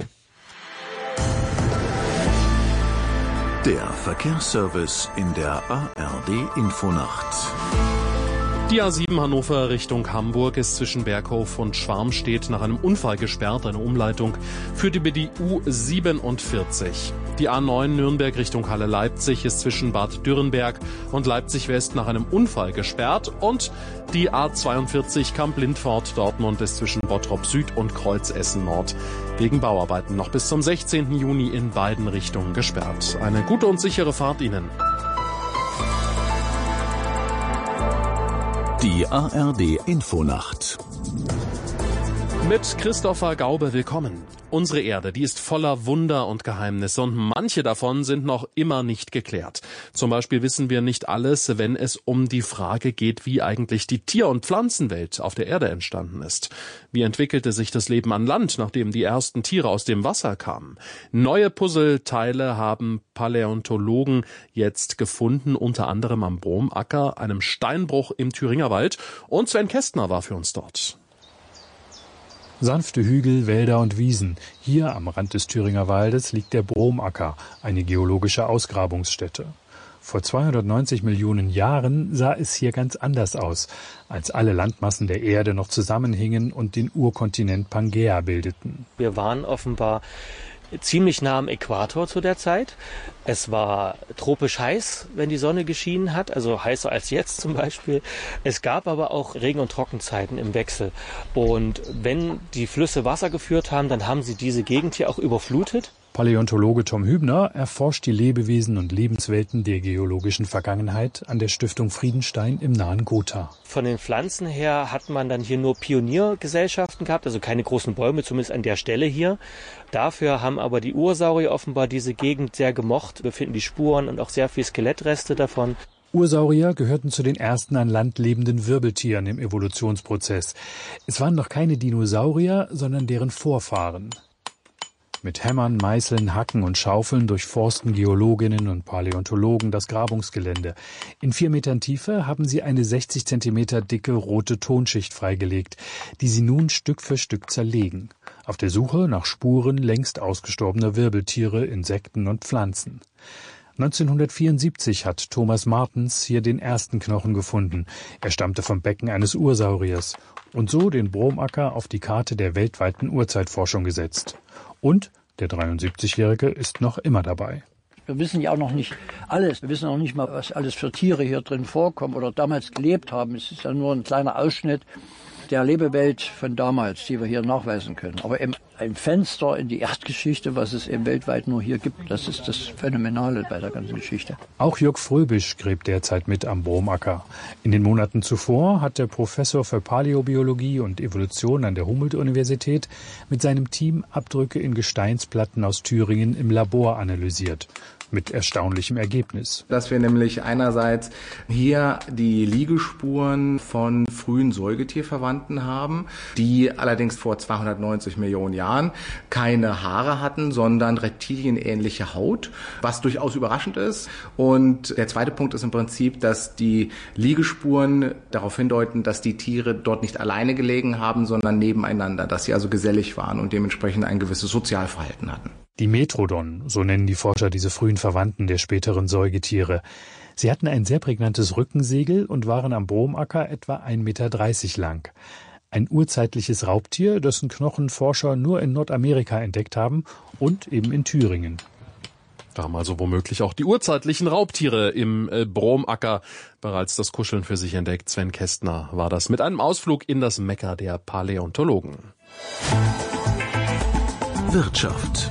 Speaker 1: Der Verkehrsservice in der A R D-Infonacht.
Speaker 5: Die A sieben Hannover Richtung Hamburg ist zwischen Berghof und Schwarmstedt nach einem Unfall gesperrt. Eine Umleitung führt über die U siebenundvierzig. Die A neun Nürnberg Richtung Halle-Leipzig ist zwischen Bad Dürrenberg und Leipzig West nach einem Unfall gesperrt. Und die A zweiundvierzig Kamp-Lindfort-Dortmund ist zwischen Bottrop Süd und Kreuz-Essen Nord wegen Bauarbeiten noch bis zum sechzehnten Juni in beiden Richtungen gesperrt. Eine gute und sichere Fahrt Ihnen.
Speaker 1: Die A R D-Infonacht.
Speaker 5: Mit Christopher Gaube willkommen. Unsere Erde, die ist voller Wunder und Geheimnisse und manche davon sind noch immer nicht geklärt. Zum Beispiel wissen wir nicht alles, wenn es um die Frage geht, wie eigentlich die Tier- und Pflanzenwelt auf der Erde entstanden ist. Wie entwickelte sich das Leben an Land, nachdem die ersten Tiere aus dem Wasser kamen? Neue Puzzleteile haben Paläontologen jetzt gefunden, unter anderem am Bromacker, einem Steinbruch im Thüringer Wald. Und Sven Kästner war für uns dort.
Speaker 10: Sanfte Hügel, Wälder und Wiesen. Hier am Rand des Thüringer Waldes liegt der Bromacker, eine geologische Ausgrabungsstätte. Vor zweihundertneunzig Millionen Jahren sah es hier ganz anders aus, als alle Landmassen der Erde noch zusammenhingen und den Urkontinent Pangäa bildeten.
Speaker 11: Wir waren offenbar ziemlich nah am Äquator zu der Zeit. Es war tropisch heiß, wenn die Sonne geschienen hat, also heißer als jetzt zum Beispiel. Es gab aber auch Regen- und Trockenzeiten im Wechsel. Und wenn die Flüsse Wasser geführt haben, dann haben sie diese Gegend hier auch überflutet.
Speaker 10: Paläontologe Tom Hübner erforscht die Lebewesen und Lebenswelten der geologischen Vergangenheit an der Stiftung Friedenstein im nahen Gotha.
Speaker 11: Von den Pflanzen her hat man dann hier nur Pioniergesellschaften gehabt, also keine großen Bäume, zumindest an der Stelle hier. Dafür haben aber die Ursaurier offenbar diese Gegend sehr gemocht. Wir finden die Spuren und auch sehr viel Skelettreste davon.
Speaker 10: Ursaurier gehörten zu den ersten an Land lebenden Wirbeltieren im Evolutionsprozess. Es waren noch keine Dinosaurier, sondern deren Vorfahren. Mit Hämmern, Meißeln, Hacken und Schaufeln durchforsten Geologinnen und Paläontologen das Grabungsgelände. In vier Metern Tiefe haben sie eine sechzig Zentimeter dicke rote Tonschicht freigelegt, die sie nun Stück für Stück zerlegen. Auf der Suche nach Spuren längst ausgestorbener Wirbeltiere, Insekten und Pflanzen. neunzehnhundertvierundsiebzig hat Thomas Martens hier den ersten Knochen gefunden. Er stammte vom Becken eines Ursauriers und so den Bromacker auf die Karte der weltweiten Urzeitforschung gesetzt. Und der dreiundsiebzigjährige ist noch immer dabei.
Speaker 12: Wir wissen ja auch noch nicht alles. Wir wissen auch nicht mal, was alles für Tiere hier drin vorkommen oder damals gelebt haben. Es ist ja nur ein kleiner Ausschnitt der Lebewelt von damals, die wir hier nachweisen können. Aber eben ein Fenster in die Erdgeschichte, was es eben weltweit nur hier gibt, das ist das Phänomenale bei der ganzen Geschichte.
Speaker 10: Auch Jörg Fröbisch gräbt derzeit mit am Bromacker. In den Monaten zuvor hat der Professor für Paläobiologie und Evolution an der Humboldt-Universität mit seinem Team Abdrücke in Gesteinsplatten aus Thüringen im Labor analysiert. Mit erstaunlichem Ergebnis.
Speaker 13: Dass wir nämlich einerseits hier die Liegespuren von frühen Säugetierverwandten haben, die allerdings vor zweihundertneunzig Millionen Jahren keine Haare hatten, sondern reptilienähnliche Haut, was durchaus überraschend ist. Und der zweite Punkt ist im Prinzip, dass die Liegespuren darauf hindeuten, dass die Tiere dort nicht alleine gelegen haben, sondern nebeneinander, dass sie also gesellig waren und dementsprechend ein gewisses Sozialverhalten hatten.
Speaker 10: Die Metrodon, so nennen die Forscher diese frühen Verwandten der späteren Säugetiere. Sie hatten ein sehr prägnantes Rückensegel und waren am Bromacker etwa ein Meter dreißig lang. Ein urzeitliches Raubtier, dessen Knochen Forscher nur in Nordamerika entdeckt haben und eben in Thüringen.
Speaker 5: Da haben also womöglich auch die urzeitlichen Raubtiere im äh, Bromacker bereits das Kuscheln für sich entdeckt. Sven Kästner war das mit einem Ausflug in das Mekka der Paläontologen.
Speaker 1: Wirtschaft.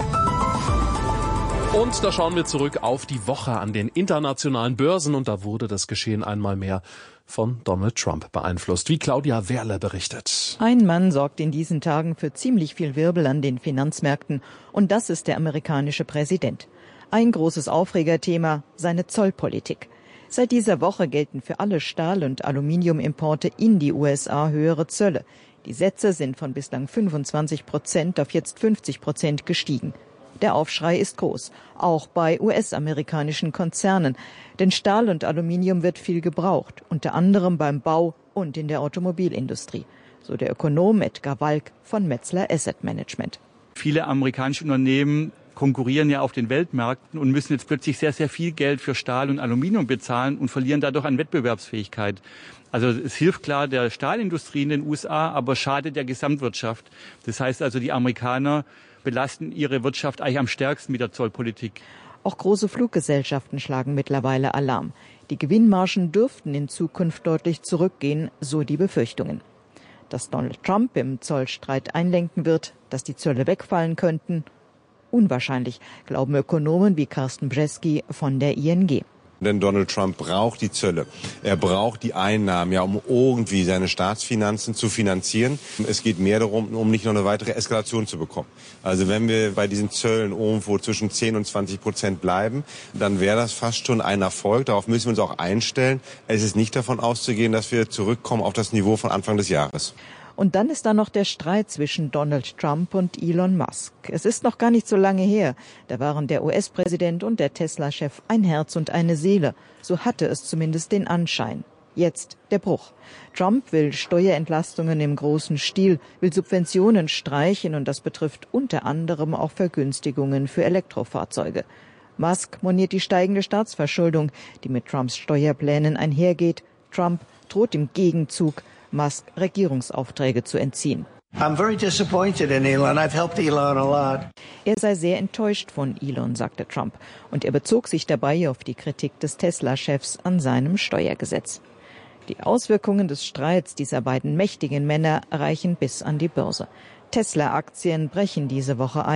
Speaker 5: Und da schauen wir zurück auf die Woche an den internationalen Börsen und da wurde das Geschehen einmal mehr von Donald Trump beeinflusst, wie Claudia Werle berichtet.
Speaker 14: Ein Mann sorgt in diesen Tagen für ziemlich viel Wirbel an den Finanzmärkten und das ist der amerikanische Präsident. Ein großes Aufregerthema, seine Zollpolitik. Seit dieser Woche gelten für alle Stahl- und Aluminiumimporte in die U S A höhere Zölle. Die Sätze sind von bislang fünfundzwanzig Prozent auf jetzt fünfzig Prozent gestiegen. Der Aufschrei ist groß, auch bei U S-amerikanischen Konzernen. Denn Stahl und Aluminium wird viel gebraucht, unter anderem beim Bau und in der Automobilindustrie. So der Ökonom Edgar Walk von Metzler Asset Management.
Speaker 15: Viele amerikanische Unternehmen konkurrieren ja auf den Weltmärkten und müssen jetzt plötzlich sehr, sehr viel Geld für Stahl und Aluminium bezahlen und verlieren dadurch an Wettbewerbsfähigkeit. Also es hilft klar der Stahlindustrie in den U S A, aber schadet der Gesamtwirtschaft. Das heißt also, die Amerikaner belasten ihre Wirtschaft eigentlich am stärksten mit der Zollpolitik.
Speaker 14: Auch große Fluggesellschaften schlagen mittlerweile Alarm. Die Gewinnmargen dürften in Zukunft deutlich zurückgehen, so die Befürchtungen. Dass Donald Trump im Zollstreit einlenken wird, dass die Zölle wegfallen könnten, unwahrscheinlich, glauben Ökonomen wie Carsten Brzezki von der I N G.
Speaker 16: Denn Donald Trump braucht die Zölle. Er braucht die Einnahmen, ja, um irgendwie seine Staatsfinanzen zu finanzieren. Es geht mehr darum, um nicht noch eine weitere Eskalation zu bekommen. Also wenn wir bei diesen Zöllen irgendwo zwischen zehn und zwanzig Prozent bleiben, dann wäre das fast schon ein Erfolg. Darauf müssen wir uns auch einstellen. Es ist nicht davon auszugehen, dass wir zurückkommen auf das Niveau von Anfang des Jahres.
Speaker 14: Und dann ist da noch der Streit zwischen Donald Trump und Elon Musk. Es ist noch gar nicht so lange her. Da waren der U S-Präsident und der Tesla-Chef ein Herz und eine Seele. So hatte es zumindest den Anschein. Jetzt der Bruch. Trump will Steuerentlastungen im großen Stil, will Subventionen streichen und das betrifft unter anderem auch Vergünstigungen für Elektrofahrzeuge. Musk moniert die steigende Staatsverschuldung, die mit Trumps Steuerplänen einhergeht. Trump droht im Gegenzug, Musk Regierungsaufträge zu entziehen.
Speaker 26: I'm very disappointed in Elon. I've helped Elon a lot.
Speaker 14: Er sei sehr enttäuscht von Elon, sagte Trump. Und er bezog sich dabei auf die Kritik des Tesla-Chefs an seinem Steuergesetz. Die Auswirkungen des Streits dieser beiden mächtigen Männer reichen bis an die Börse. Tesla-Aktien brechen diese Woche ein.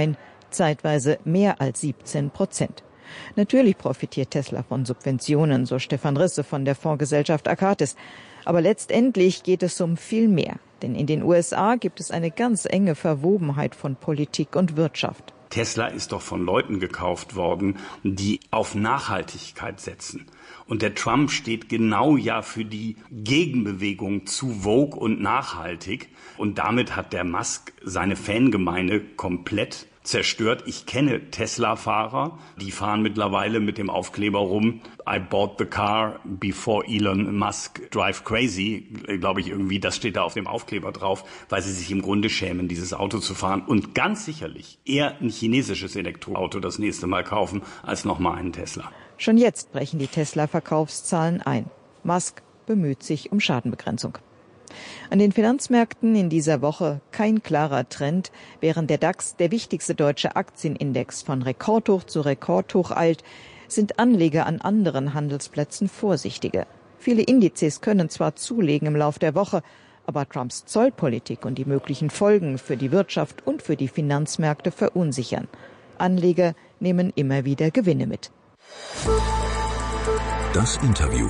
Speaker 14: zeitweise mehr als siebzehn Prozent. Natürlich profitiert Tesla von Subventionen, so Stefan Risse von der Fondsgesellschaft Akatis. Aber letztendlich geht es um viel mehr. Denn in den U S A gibt es eine ganz enge Verwobenheit von Politik und Wirtschaft.
Speaker 17: Tesla ist doch von Leuten gekauft worden, die auf Nachhaltigkeit setzen. Und der Trump steht genau ja für die Gegenbewegung zu Vogue und nachhaltig. Und damit hat der Musk seine Fangemeinde komplett zerstört. Ich kenne Tesla-Fahrer, die fahren mittlerweile mit dem Aufkleber rum, I bought the car before Elon Musk drive crazy, glaube ich irgendwie, das steht da auf dem Aufkleber drauf, weil sie sich im Grunde schämen, dieses Auto zu fahren und ganz sicherlich eher ein chinesisches Elektroauto das nächste Mal kaufen, als nochmal einen Tesla.
Speaker 14: Schon jetzt brechen die Tesla-Verkaufszahlen ein. Musk bemüht sich um Schadenbegrenzung. An den Finanzmärkten in dieser Woche kein klarer Trend, während der DAX, der wichtigste deutsche Aktienindex, von Rekordhoch zu Rekordhoch eilt, sind Anleger an anderen Handelsplätzen vorsichtiger. Viele Indizes können zwar zulegen im Lauf der Woche, aber Trumps Zollpolitik und die möglichen Folgen für die Wirtschaft und für die Finanzmärkte verunsichern. Anleger nehmen immer wieder Gewinne mit.
Speaker 1: Das Interview.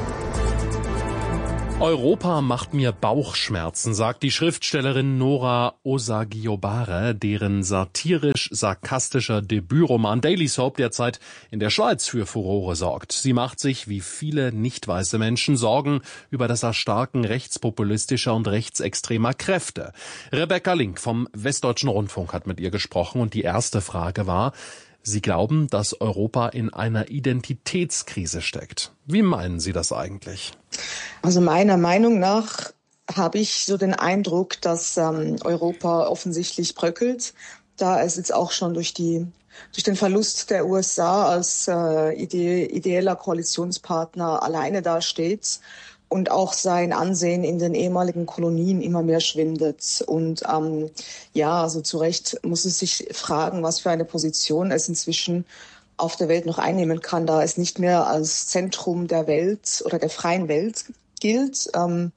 Speaker 5: Europa macht mir Bauchschmerzen, sagt die Schriftstellerin Nora Osagiobare, deren satirisch-sarkastischer Debütroman Daily Soap derzeit in der Schweiz für Furore sorgt. Sie macht sich, wie viele nicht weiße Menschen, Sorgen über das Erstarken rechtspopulistischer und rechtsextremer Kräfte. Rebecca Link vom Westdeutschen Rundfunk hat mit ihr gesprochen und die erste Frage war: Sie glauben, dass Europa in einer Identitätskrise steckt. Wie meinen Sie das eigentlich?
Speaker 18: Also meiner Meinung nach habe ich so den Eindruck, dass ähm, Europa offensichtlich bröckelt, da es jetzt auch schon durch die durch den Verlust der U S A als äh, ide ideeller Koalitionspartner alleine dasteht und auch sein Ansehen in den ehemaligen Kolonien immer mehr schwindet. Und ähm, ja, also zu Recht muss es sich fragen, was für eine Position es inzwischen auf der Welt noch einnehmen kann, da es nicht mehr als Zentrum der Welt oder der freien Welt gilt ähm,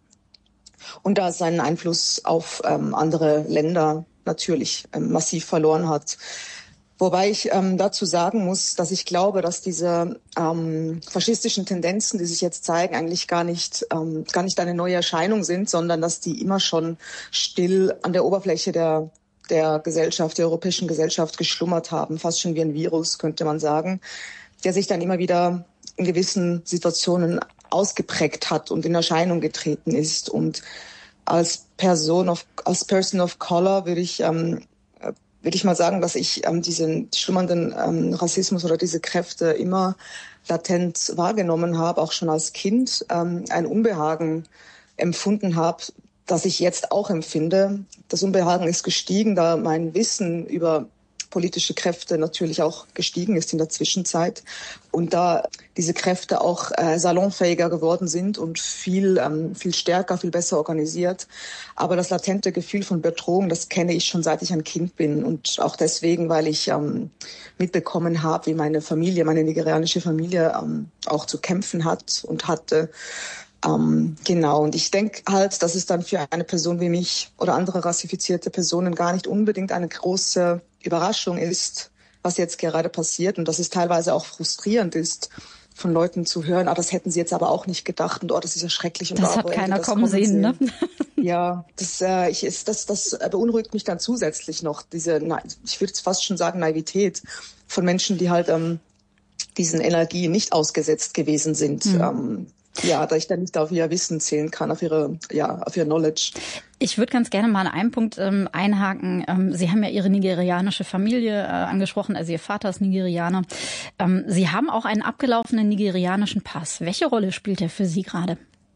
Speaker 18: und da es seinen Einfluss auf ähm, andere Länder natürlich ähm, massiv verloren hat. Wobei ich ähm, dazu sagen muss, dass ich glaube, dass diese ähm, faschistischen Tendenzen, die sich jetzt zeigen, eigentlich gar nicht ähm, gar nicht eine neue Erscheinung sind, sondern dass die immer schon still an der Oberfläche der der Gesellschaft, der europäischen Gesellschaft geschlummert haben, fast schon wie ein Virus, könnte man sagen, der sich dann immer wieder in gewissen Situationen ausgeprägt hat und in Erscheinung getreten ist. Und als Person of, als Person of Color würde ich ähm, würde ich mal sagen, dass ich ähm, diesen schlummernden ähm, Rassismus oder diese Kräfte immer latent wahrgenommen habe, auch schon als Kind, ähm, ein Unbehagen empfunden habe, das ich jetzt auch empfinde. Das Unbehagen ist gestiegen, da mein Wissen über politische Kräfte natürlich auch gestiegen ist in der Zwischenzeit und da diese Kräfte auch äh, salonfähiger geworden sind und viel ähm, viel stärker, viel besser organisiert. Aber das latente Gefühl von Bedrohung, das kenne ich schon seit ich ein Kind bin und auch deswegen, weil ich ähm, mitbekommen habe, wie meine Familie, meine nigerianische Familie ähm, auch zu kämpfen hat und hatte. Ähm, genau, und ich denke halt, dass es dann für eine Person wie mich oder andere rassifizierte Personen gar nicht unbedingt eine große Überraschung ist, was jetzt gerade passiert und dass es teilweise auch frustrierend ist, von Leuten zu hören, ah, das hätten sie jetzt aber auch nicht gedacht und oh, das ist ja schrecklich. Und
Speaker 20: das
Speaker 18: oh,
Speaker 20: hat keiner
Speaker 18: das
Speaker 20: kommen sehen,
Speaker 18: sehen.
Speaker 20: ne?
Speaker 18: Ja, das, äh, ich, ist, das, das beunruhigt mich dann zusätzlich noch, diese, ich würde fast schon sagen, Naivität von Menschen, die halt ähm, diesen Energien nicht ausgesetzt gewesen sind. Mhm. Ähm, Ja, da ich dann nicht auf ihr Wissen zählen kann, auf ihre, ja, auf ihr Knowledge.
Speaker 20: Ich würde ganz gerne mal an einem Punkt ähm, einhaken. Ähm, Sie haben ja Ihre nigerianische Familie äh, angesprochen, also Ihr Vater ist Nigerianer. Ähm, Sie haben auch einen abgelaufenen nigerianischen Pass. Welche Rolle spielt der für Sie gerade?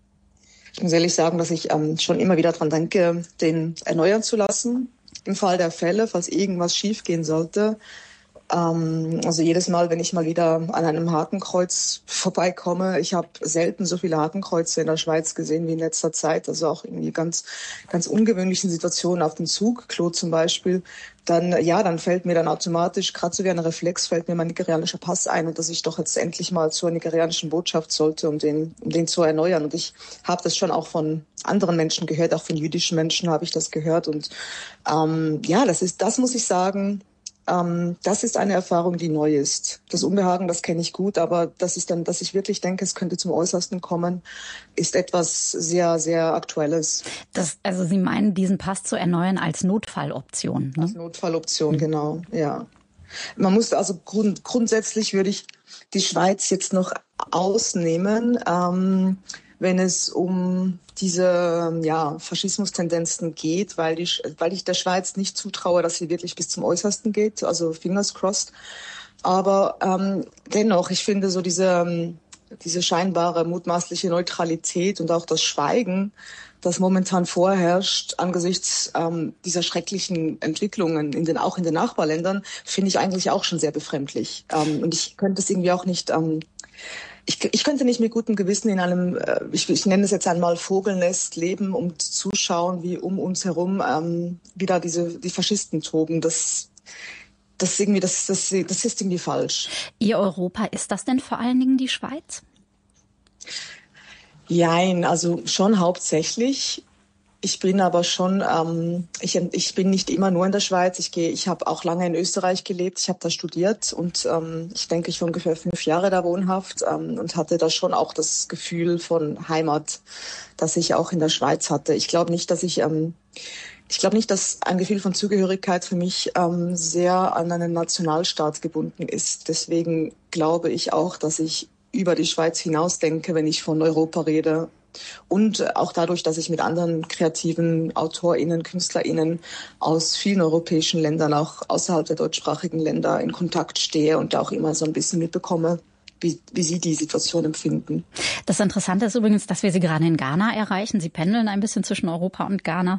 Speaker 18: Ich muss ehrlich sagen, dass ich ähm, schon immer wieder dran denke, den erneuern zu lassen. Im Fall der Fälle, falls irgendwas schiefgehen sollte. Also jedes Mal, wenn ich mal wieder an einem Hakenkreuz vorbeikomme, ich habe selten so viele Hakenkreuze in der Schweiz gesehen wie in letzter Zeit, also auch irgendwie ganz ganz ungewöhnlichen Situationen auf dem Zug, Klo zum Beispiel, dann ja, dann fällt mir dann automatisch, gerade so wie ein Reflex, fällt mir mein nigerianischer Pass ein und dass ich doch jetzt endlich mal zur nigerianischen Botschaft sollte, um den um den zu erneuern. Und ich habe das schon auch von anderen Menschen gehört, auch von jüdischen Menschen habe ich das gehört und ähm, ja, das ist, das muss ich sagen, Ähm, das ist eine Erfahrung, die neu ist. Das Unbehagen, das kenne ich gut, aber das ist dann, dass ich wirklich denke, es könnte zum Äußersten kommen, ist etwas sehr, sehr Aktuelles.
Speaker 20: Das, also Sie meinen, diesen Pass zu erneuern als Notfalloption? Ne?
Speaker 18: Als Notfalloption, mhm. genau, ja. Man muss also grund, grundsätzlich würde ich die Schweiz jetzt noch ausnehmen, ähm, wenn es um diese ja, Faschismustendenzen geht, weil, die, weil ich der Schweiz nicht zutraue, dass sie wirklich bis zum Äußersten geht, also fingers crossed. Aber ähm, dennoch, ich finde so diese, diese scheinbare mutmaßliche Neutralität und auch das Schweigen, das momentan vorherrscht angesichts ähm, dieser schrecklichen Entwicklungen, in den, auch in den Nachbarländern, finde ich eigentlich auch schon sehr befremdlich. Ähm, und ich könnte es irgendwie auch nicht... Ähm, Ich, ich könnte nicht mit gutem Gewissen in einem, ich, ich nenne es jetzt einmal Vogelnest leben und zuschauen, wie um uns herum ähm, wieder diese die Faschisten toben. Das, das irgendwie, das, das, das ist irgendwie falsch.
Speaker 20: Ihr Europa, ist das denn vor allen Dingen die Schweiz?
Speaker 18: Jein, also schon hauptsächlich. Ich bin aber schon, ähm, ich, ich bin nicht immer nur in der Schweiz. Ich gehe, ich habe auch lange in Österreich gelebt. Ich habe da studiert und ähm, ich denke, ich war ungefähr fünf Jahre da wohnhaft ähm, und hatte da schon auch das Gefühl von Heimat, das ich auch in der Schweiz hatte. Ich glaube nicht, dass ich, ähm, ich glaube nicht, dass ein Gefühl von Zugehörigkeit für mich ähm, sehr an einen Nationalstaat gebunden ist. Deswegen glaube ich auch, dass ich über die Schweiz hinaus denke, wenn ich von Europa rede. Und auch dadurch, dass ich mit anderen kreativen AutorInnen, KünstlerInnen aus vielen europäischen Ländern, auch außerhalb der deutschsprachigen Länder, in Kontakt stehe und da auch immer so ein bisschen mitbekomme, wie, wie sie die Situation empfinden.
Speaker 20: Das Interessante ist übrigens, dass wir Sie gerade in Ghana erreichen. Sie pendeln ein bisschen zwischen Europa und Ghana.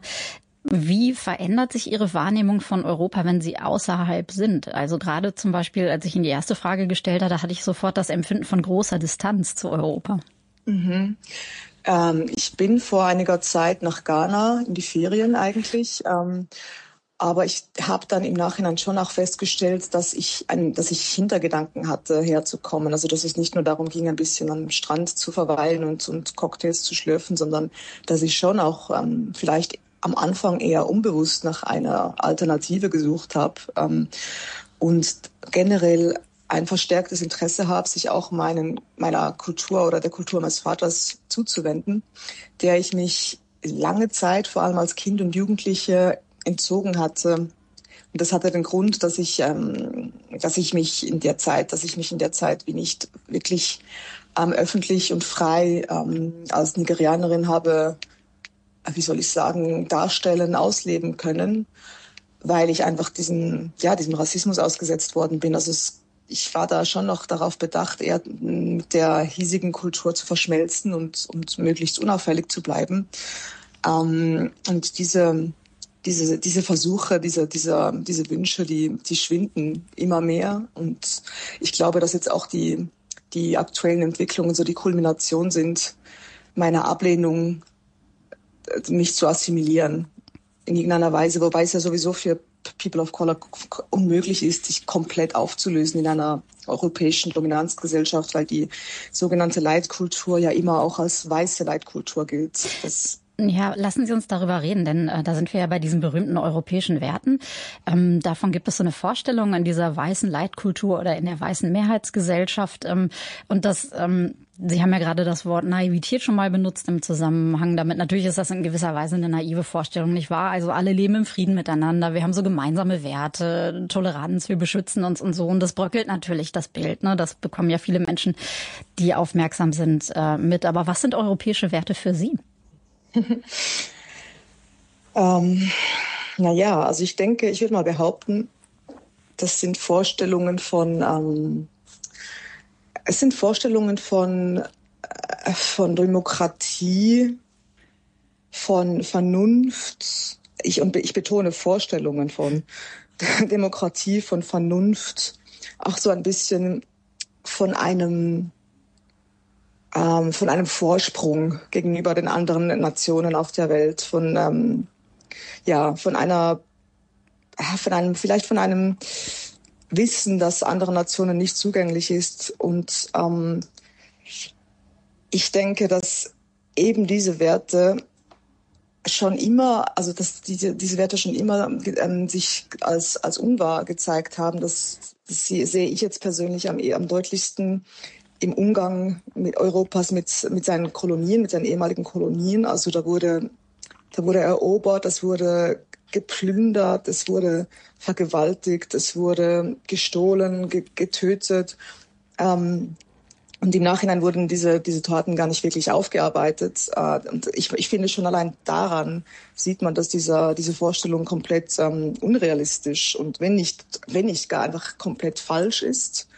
Speaker 20: Wie verändert sich Ihre Wahrnehmung von Europa, wenn Sie außerhalb sind? Also gerade zum Beispiel, als ich Ihnen die erste Frage gestellt hatte, hatte ich sofort das Empfinden von großer Distanz zu Europa.
Speaker 18: Mhm. Ähm, ich bin vor einiger Zeit nach Ghana in die Ferien eigentlich, ähm, aber ich habe dann im Nachhinein schon auch festgestellt, dass ich ein, dass ich Hintergedanken hatte, herzukommen. Also dass es nicht nur darum ging, ein bisschen am Strand zu verweilen und, und Cocktails zu schlürfen, sondern dass ich schon auch ähm, vielleicht am Anfang eher unbewusst nach einer Alternative gesucht habe ähm, und generell ein verstärktes Interesse habe, sich auch meinen, meiner Kultur oder der Kultur meines Vaters zuzuwenden, der ich mich lange Zeit, vor allem als Kind und Jugendliche, entzogen hatte. Und das hatte den Grund, dass ich, ähm, dass ich mich in der Zeit, dass ich mich in der Zeit wie nicht wirklich ähm, öffentlich und frei ähm, als Nigerianerin habe, wie soll ich sagen, darstellen, ausleben können, weil ich einfach diesen, ja, diesem Rassismus ausgesetzt worden bin. Also es Ich war da schon noch darauf bedacht, eher mit der hiesigen Kultur zu verschmelzen und, und möglichst unauffällig zu bleiben. Ähm, und diese, diese, diese Versuche, diese, diese, diese Wünsche, die, die schwinden immer mehr. Und ich glaube, dass jetzt auch die, die aktuellen Entwicklungen so die Kulmination sind meiner Ablehnung, mich zu assimilieren in irgendeiner Weise, wobei es ja sowieso für People of Color unmöglich ist, sich komplett aufzulösen in einer europäischen Dominanzgesellschaft, weil die sogenannte Leitkultur ja immer auch als weiße Leitkultur gilt. Das
Speaker 20: Ja, lassen Sie uns darüber reden, denn äh, da sind wir ja bei diesen berühmten europäischen Werten. Ähm, davon gibt es so eine Vorstellung in dieser weißen Leitkultur oder in der weißen Mehrheitsgesellschaft. Ähm, und das, ähm, Sie haben ja gerade das Wort Naivität schon mal benutzt im Zusammenhang damit. Natürlich ist das in gewisser Weise eine naive Vorstellung, nicht wahr? Also alle leben im Frieden miteinander. Wir haben so gemeinsame Werte, Toleranz, wir beschützen uns und so. Und das bröckelt natürlich das Bild, ne? Das bekommen ja viele Menschen, die aufmerksam sind, äh, mit. Aber was sind europäische Werte für Sie?
Speaker 18: ähm, naja, also ich denke, ich würde mal behaupten, das sind Vorstellungen von, ähm, es sind Vorstellungen von, äh, von Demokratie, von Vernunft. Ich, und ich betone Vorstellungen von Demokratie, von Vernunft, auch so ein bisschen von einem von einem Vorsprung gegenüber den anderen Nationen auf der Welt, von ähm, ja von einer von einem vielleicht von einem Wissen, das anderen Nationen nicht zugänglich ist. Und ähm, ich denke, dass eben diese Werte schon immer, also dass diese, diese Werte schon immer ähm, sich als, als unwahr gezeigt haben. Das, das sehe ich jetzt persönlich am, am deutlichsten im Umgang mit Europas, mit, mit seinen Kolonien, mit seinen ehemaligen Kolonien. Also da wurde, da wurde erobert, es wurde geplündert, es wurde vergewaltigt, es wurde gestohlen, ge- getötet. Ähm, Und im Nachhinein wurden diese, diese Taten gar nicht wirklich aufgearbeitet. Und ich, ich finde schon allein daran sieht man, dass dieser, diese Vorstellung komplett ähm, unrealistisch und wenn nicht, wenn nicht gar einfach komplett falsch ist.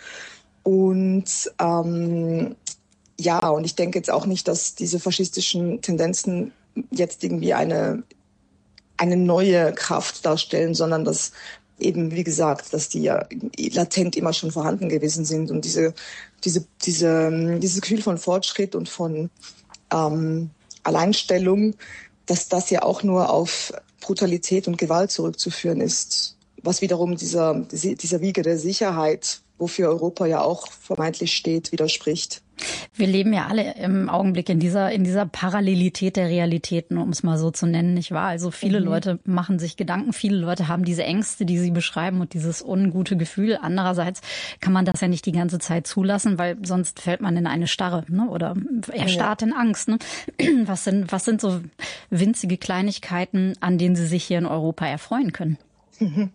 Speaker 18: Und ähm, ja, und ich denke jetzt auch nicht, dass diese faschistischen Tendenzen jetzt irgendwie eine, eine neue Kraft darstellen, sondern dass eben, wie gesagt, dass die ja latent immer schon vorhanden gewesen sind und diese, diese, diese, dieses Gefühl von Fortschritt und von ähm, Alleinstellung, dass das ja auch nur auf Brutalität und Gewalt zurückzuführen ist, was wiederum dieser, dieser Wiege der Sicherheit, wofür Europa ja auch vermeintlich steht, widerspricht.
Speaker 20: Wir leben ja alle im Augenblick in dieser in dieser Parallelität der Realitäten, um es mal so zu nennen, nicht wahr? Also viele mhm. Leute machen sich Gedanken, viele Leute haben diese Ängste, die sie beschreiben und dieses ungute Gefühl. Andererseits kann man das ja nicht die ganze Zeit zulassen, weil sonst fällt man in eine Starre, ne? Oder erstarrt in Angst. Ne? Was sind was sind so winzige Kleinigkeiten, an denen Sie sich hier in Europa erfreuen können?
Speaker 18: Mhm.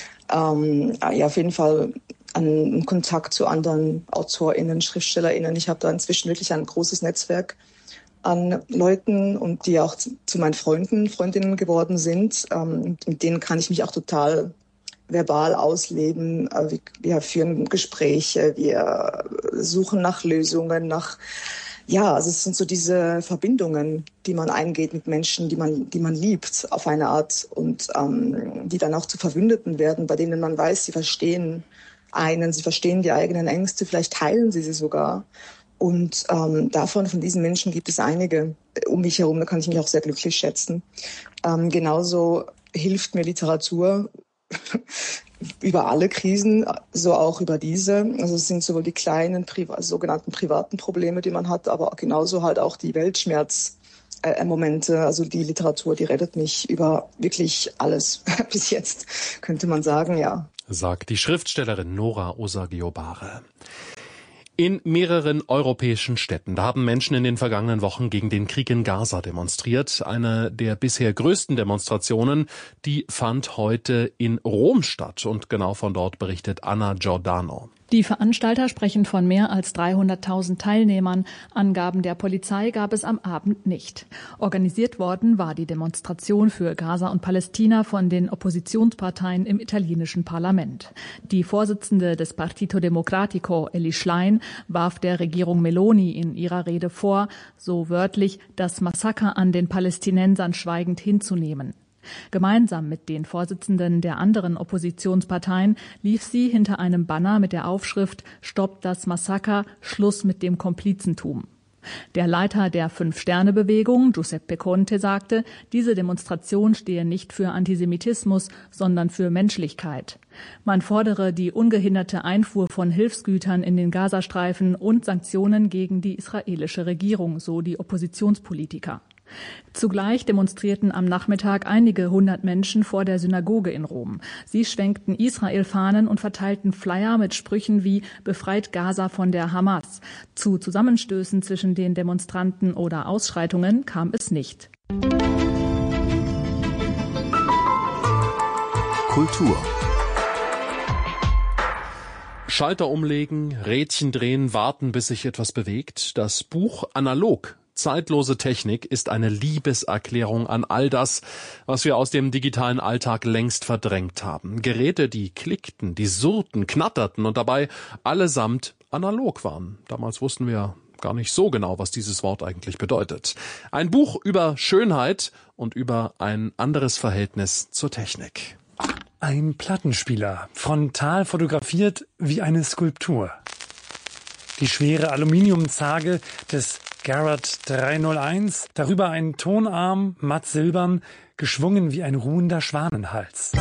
Speaker 18: Ähm, ja, auf jeden Fall an Kontakt zu anderen AutorInnen, SchriftstellerInnen. Ich habe da inzwischen wirklich ein großes Netzwerk an Leuten und die auch zu meinen Freunden, Freundinnen geworden sind. Ähm, mit denen kann ich mich auch total verbal ausleben. Wir, wir führen Gespräche, wir suchen nach Lösungen, nach ja, also es sind so diese Verbindungen, die man eingeht mit Menschen, die man, die man liebt auf eine Art und ähm, die dann auch zu Verbündeten werden, bei denen man weiß, sie verstehen einen, sie verstehen die eigenen Ängste, vielleicht teilen sie sie sogar. Und ähm, davon, von diesen Menschen gibt es einige um mich herum, da kann ich mich auch sehr glücklich schätzen. Ähm, genauso hilft mir Literatur über alle Krisen, so auch über diese. Also es sind sowohl die kleinen, priva- sogenannten privaten Probleme, die man hat, aber genauso halt auch die Weltschmerzmomente. Also die Literatur, die rettet mich über wirklich alles bis jetzt, könnte man sagen, ja.
Speaker 5: Sagt die Schriftstellerin Nora Osagiobare. In mehreren europäischen Städten, da haben Menschen in den vergangenen Wochen gegen den Krieg in Gaza demonstriert. Eine der bisher größten Demonstrationen, die fand heute in Rom statt. Und genau von dort berichtet Anna Giordano.
Speaker 2: Die Veranstalter sprechen von mehr als dreihunderttausend Teilnehmern. Angaben der Polizei gab es am Abend nicht. Organisiert worden war die Demonstration für Gaza und Palästina von den Oppositionsparteien im italienischen Parlament. Die Vorsitzende des Partito Democratico, Elly Schlein, warf der Regierung Meloni in ihrer Rede vor, so wörtlich, das Massaker an den Palästinensern schweigend hinzunehmen. Gemeinsam mit den Vorsitzenden der anderen Oppositionsparteien lief sie hinter einem Banner mit der Aufschrift »Stoppt das Massaker, Schluss mit dem Komplizentum«. Der Leiter der Fünf-Sterne-Bewegung, Giuseppe Conte, sagte, diese Demonstration stehe nicht für Antisemitismus, sondern für Menschlichkeit. Man fordere die ungehinderte Einfuhr von Hilfsgütern in den Gazastreifen und Sanktionen gegen die israelische Regierung, so die Oppositionspolitiker. Zugleich demonstrierten am Nachmittag einige hundert Menschen vor der Synagoge in Rom. Sie schwenkten Israel-Fahnen und verteilten Flyer mit Sprüchen wie »Befreit Gaza von der Hamas«. Zu Zusammenstößen zwischen den Demonstranten oder Ausschreitungen kam es nicht.
Speaker 1: Kultur.
Speaker 5: Schalter umlegen, Rädchen drehen, warten, bis sich etwas bewegt. Das Buch Analog. Zeitlose Technik ist eine Liebeserklärung an all das, was wir aus dem digitalen Alltag längst verdrängt haben. Geräte, die klickten, die surrten, knatterten und dabei allesamt analog waren. Damals wussten wir gar nicht so genau, was dieses Wort eigentlich bedeutet. Ein Buch über Schönheit und über ein anderes Verhältnis zur Technik.
Speaker 19: Ein Plattenspieler, frontal fotografiert wie eine Skulptur. Die schwere Aluminiumzarge des Garrett dreihunderteins, darüber ein Tonarm, matt silbern, geschwungen wie ein ruhender Schwanenhals.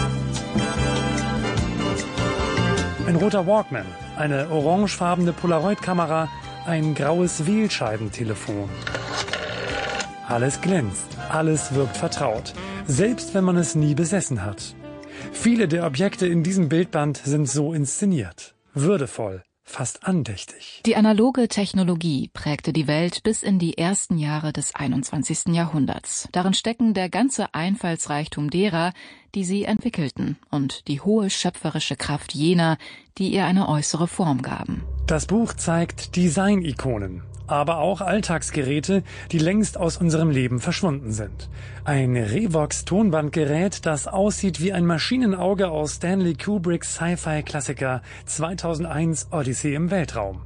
Speaker 19: Ein roter Walkman, eine orangefarbene Polaroid-Kamera, ein graues Wählscheibentelefon. Alles glänzt, alles wirkt vertraut, selbst wenn man es nie besessen hat. Viele der Objekte in diesem Bildband sind so inszeniert, würdevoll, fast andächtig.
Speaker 3: Die analoge Technologie prägte die Welt bis in die ersten Jahre des einundzwanzigsten Jahrhunderts. Darin stecken der ganze Einfallsreichtum derer, die sie entwickelten, und die hohe schöpferische Kraft jener, die ihr eine äußere Form gaben.
Speaker 19: Das Buch zeigt Design-Ikonen, aber auch Alltagsgeräte, die längst aus unserem Leben verschwunden sind. Ein Revox-Tonbandgerät, das aussieht wie ein Maschinenauge aus Stanley Kubricks Sci-Fi-Klassiker zweitausendeins Odyssee im Weltraum.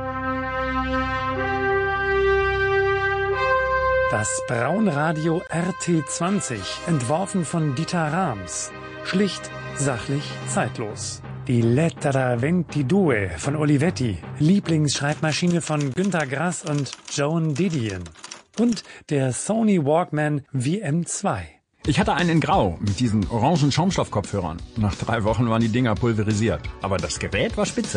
Speaker 19: Das Braunradio R T zwanzig, entworfen von Dieter Rams. Schlicht, sachlich, zeitlos. Die Lettera ventidue von Olivetti, Lieblingsschreibmaschine von Günter Grass und Joan Didion. Und der Sony Walkman V M zwei.
Speaker 21: Ich hatte einen in Grau mit diesen orangen Schaumstoffkopfhörern. Nach drei Wochen waren die Dinger pulverisiert. Aber das Gerät war spitze.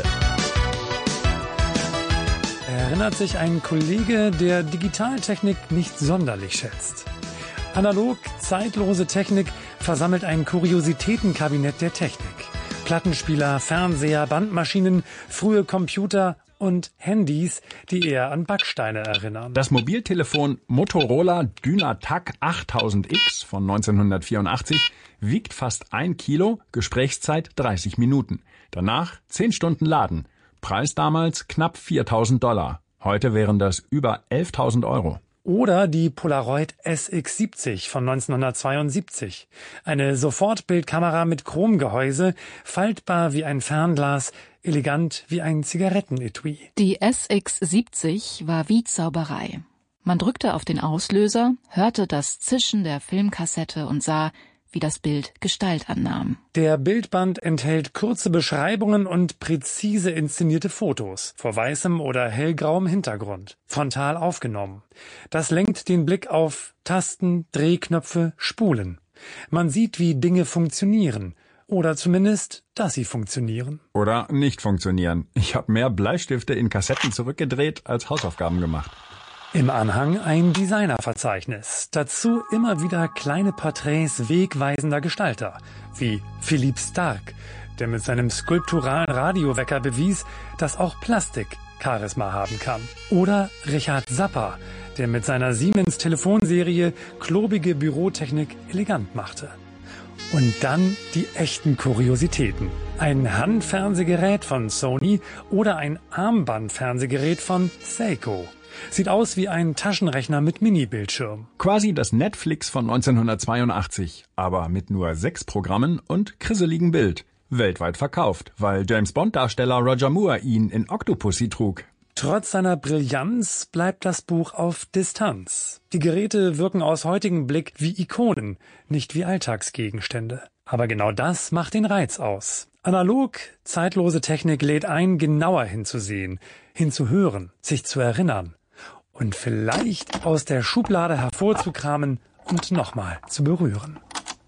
Speaker 19: Erinnert sich ein Kollege, der Digitaltechnik nicht sonderlich schätzt. Analog, zeitlose Technik versammelt ein Kuriositätenkabinett der Technik. Plattenspieler, Fernseher, Bandmaschinen, frühe Computer und Handys, die eher an Backsteine erinnern.
Speaker 21: Das Mobiltelefon Motorola Dynatac achttausend X von neunzehnhundertvierundachtzig wiegt fast ein Kilo, Gesprächszeit dreißig Minuten. Danach zehn Stunden Laden. Preis damals knapp viertausend Dollar. Heute wären das über elftausend Euro.
Speaker 19: Oder die Polaroid S X siebzig von neunzehnhundertzweiundsiebzig. Eine Sofortbildkamera mit Chromgehäuse, faltbar wie ein Fernglas, elegant wie ein Zigarettenetui.
Speaker 3: Die S X siebzig war wie Zauberei. Man drückte auf den Auslöser, hörte das Zischen der Filmkassette und sah, wie das Bild Gestalt annahm.
Speaker 19: Der Bildband enthält kurze Beschreibungen und präzise inszenierte Fotos vor weißem oder hellgrauem Hintergrund, frontal aufgenommen. Das lenkt den Blick auf Tasten, Drehknöpfe, Spulen. Man sieht, wie Dinge funktionieren. Oder zumindest, dass sie funktionieren.
Speaker 21: Oder nicht funktionieren. Ich habe mehr Bleistifte in Kassetten zurückgedreht als Hausaufgaben gemacht.
Speaker 19: Im Anhang ein Designerverzeichnis. Dazu immer wieder kleine Porträts wegweisender Gestalter, wie Philippe Starck, der mit seinem skulpturalen Radiowecker bewies, dass auch Plastik Charisma haben kann. Oder Richard Zappa, der mit seiner Siemens-Telefonserie klobige Bürotechnik elegant machte. Und dann die echten Kuriositäten. Ein Handfernsehgerät von Sony oder ein Armbandfernsehgerät von Seiko. Sieht aus wie ein Taschenrechner mit Mini-Bildschirm.
Speaker 21: Quasi das Netflix von neunzehnhundertzweiundachtzig, aber mit nur sechs Programmen und krisseligem Bild. Weltweit verkauft, weil James-Bond-Darsteller Roger Moore ihn in Octopussy trug.
Speaker 19: Trotz seiner Brillanz bleibt das Buch auf Distanz. Die Geräte wirken aus heutigem Blick wie Ikonen, nicht wie Alltagsgegenstände. Aber genau das macht den Reiz aus. Analog, zeitlose Technik lädt ein, genauer hinzusehen, hinzuhören, sich zu erinnern und vielleicht aus der Schublade hervorzukramen und nochmal zu berühren.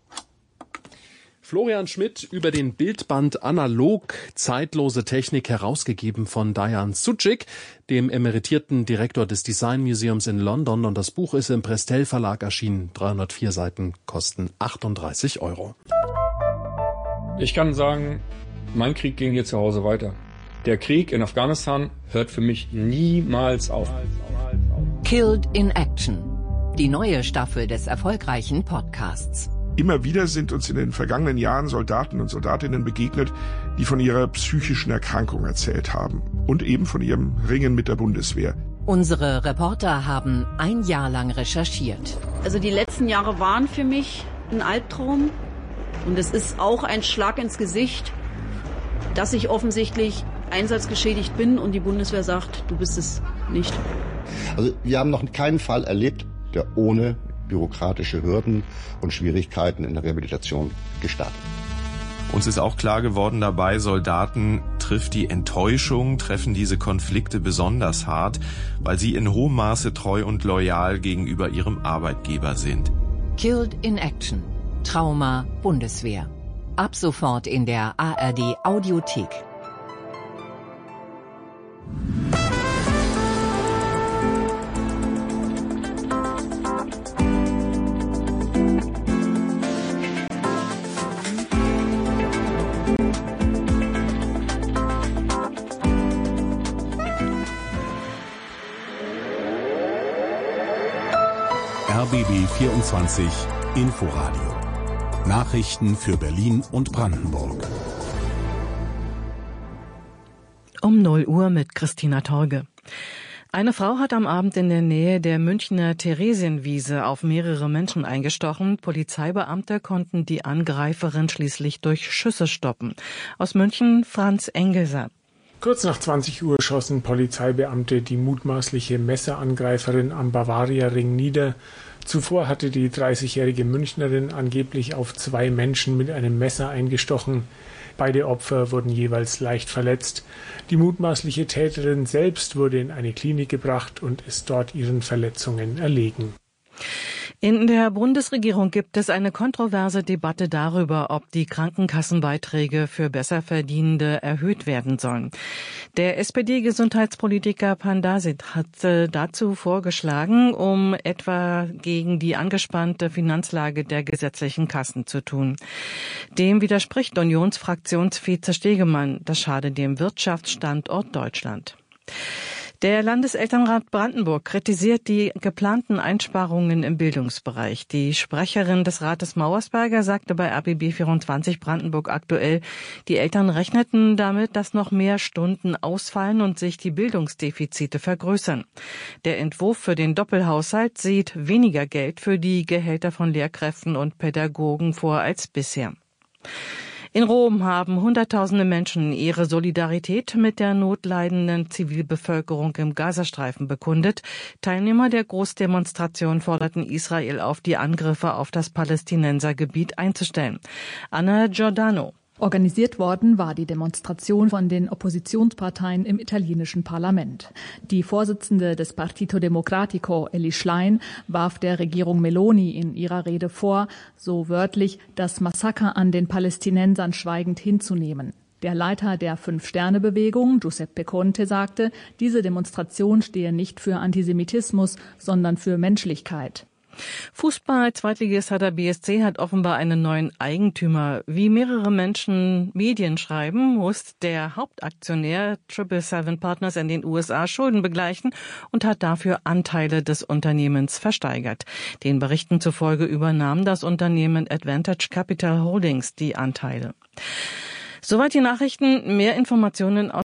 Speaker 5: Florian Schmidt über den Bildband Analog, zeitlose Technik, herausgegeben von Dayan Sucik, dem emeritierten Direktor des Design Museums in London. Und das Buch ist im Prestel Verlag erschienen. dreihundertvier Seiten, kosten achtunddreißig Euro.
Speaker 22: Ich kann sagen, mein Krieg ging hier zu Hause weiter. Der Krieg in Afghanistan hört für mich niemals auf.
Speaker 6: Killed in Action. Die neue Staffel des erfolgreichen Podcasts.
Speaker 23: Immer wieder sind uns in den vergangenen Jahren Soldaten und Soldatinnen begegnet, die von ihrer psychischen Erkrankung erzählt haben und eben von ihrem Ringen mit der Bundeswehr.
Speaker 6: Unsere Reporter haben ein Jahr lang recherchiert.
Speaker 24: Also die letzten Jahre waren für mich ein Albtraum und es ist auch ein Schlag ins Gesicht, dass ich offensichtlich einsatzgeschädigt bin und die Bundeswehr sagt, du bist es nicht.
Speaker 25: Also wir haben noch keinen Fall erlebt, der ohne bürokratische Hürden und Schwierigkeiten in der Rehabilitation gestartet.
Speaker 27: Uns ist auch klar geworden dabei, Soldaten trifft die Enttäuschung, treffen diese Konflikte besonders hart, weil sie in hohem Maße treu und loyal gegenüber ihrem Arbeitgeber sind.
Speaker 6: Killed in Action. Trauma Bundeswehr. Ab sofort in der A R D Audiothek.
Speaker 1: R B B vierundzwanzig Inforadio. Nachrichten für Berlin und Brandenburg.
Speaker 4: Um null Uhr mit Christina Torge. Eine Frau hat am Abend in der Nähe der Münchner Theresienwiese auf mehrere Menschen eingestochen. Polizeibeamte konnten die Angreiferin schließlich durch Schüsse stoppen. Aus München Franz Engelser.
Speaker 7: Kurz nach zwanzig Uhr schossen Polizeibeamte die mutmaßliche Messerangreiferin am Bavaria-Ring nieder. Zuvor hatte die dreißigjährige Münchnerin angeblich auf zwei Menschen mit einem Messer eingestochen. Beide Opfer wurden jeweils leicht verletzt. Die mutmaßliche Täterin selbst wurde in eine Klinik gebracht und ist dort ihren Verletzungen erlegen.
Speaker 4: In der Bundesregierung gibt es eine kontroverse Debatte darüber, ob die Krankenkassenbeiträge für Besserverdienende erhöht werden sollen. Der S P D-Gesundheitspolitiker Pandasit hat dazu vorgeschlagen, um etwa gegen die angespannte Finanzlage der gesetzlichen Kassen zu tun. Dem widerspricht Unionsfraktionsvize Stegemann. Das schade dem Wirtschaftsstandort Deutschland. Der Landeselternrat Brandenburg kritisiert die geplanten Einsparungen im Bildungsbereich. Die Sprecherin des Rates Mauersberger sagte bei R B B vierundzwanzig Brandenburg aktuell, die Eltern rechneten damit, dass noch mehr Stunden ausfallen und sich die Bildungsdefizite vergrößern. Der Entwurf für den Doppelhaushalt sieht weniger Geld für die Gehälter von Lehrkräften und Pädagogen vor als bisher. In Rom haben Hunderttausende Menschen ihre Solidarität mit der notleidenden Zivilbevölkerung im Gazastreifen bekundet. Teilnehmer der Großdemonstration forderten Israel auf, die Angriffe auf das Palästinensergebiet einzustellen. Anna Giordano.
Speaker 2: Organisiert worden war die Demonstration von den Oppositionsparteien im italienischen Parlament. Die Vorsitzende des Partito Democratico, Elly Schlein, warf der Regierung Meloni in ihrer Rede vor, so wörtlich, das Massaker an den Palästinensern schweigend hinzunehmen. Der Leiter der Fünf-Sterne-Bewegung, Giuseppe Conte, sagte, diese Demonstration stehe nicht für Antisemitismus, sondern für Menschlichkeit.
Speaker 4: Fußball-Zweitligist Hertha B S C hat offenbar einen neuen Eigentümer. Wie mehrere Menschen Medien schreiben, muss der Hauptaktionär Triple Seven Partners in den U S A Schulden begleichen und hat dafür Anteile des Unternehmens versteigert. Den Berichten zufolge übernahm das Unternehmen Advantage Capital Holdings die Anteile. Soweit die Nachrichten. Mehr Informationen aus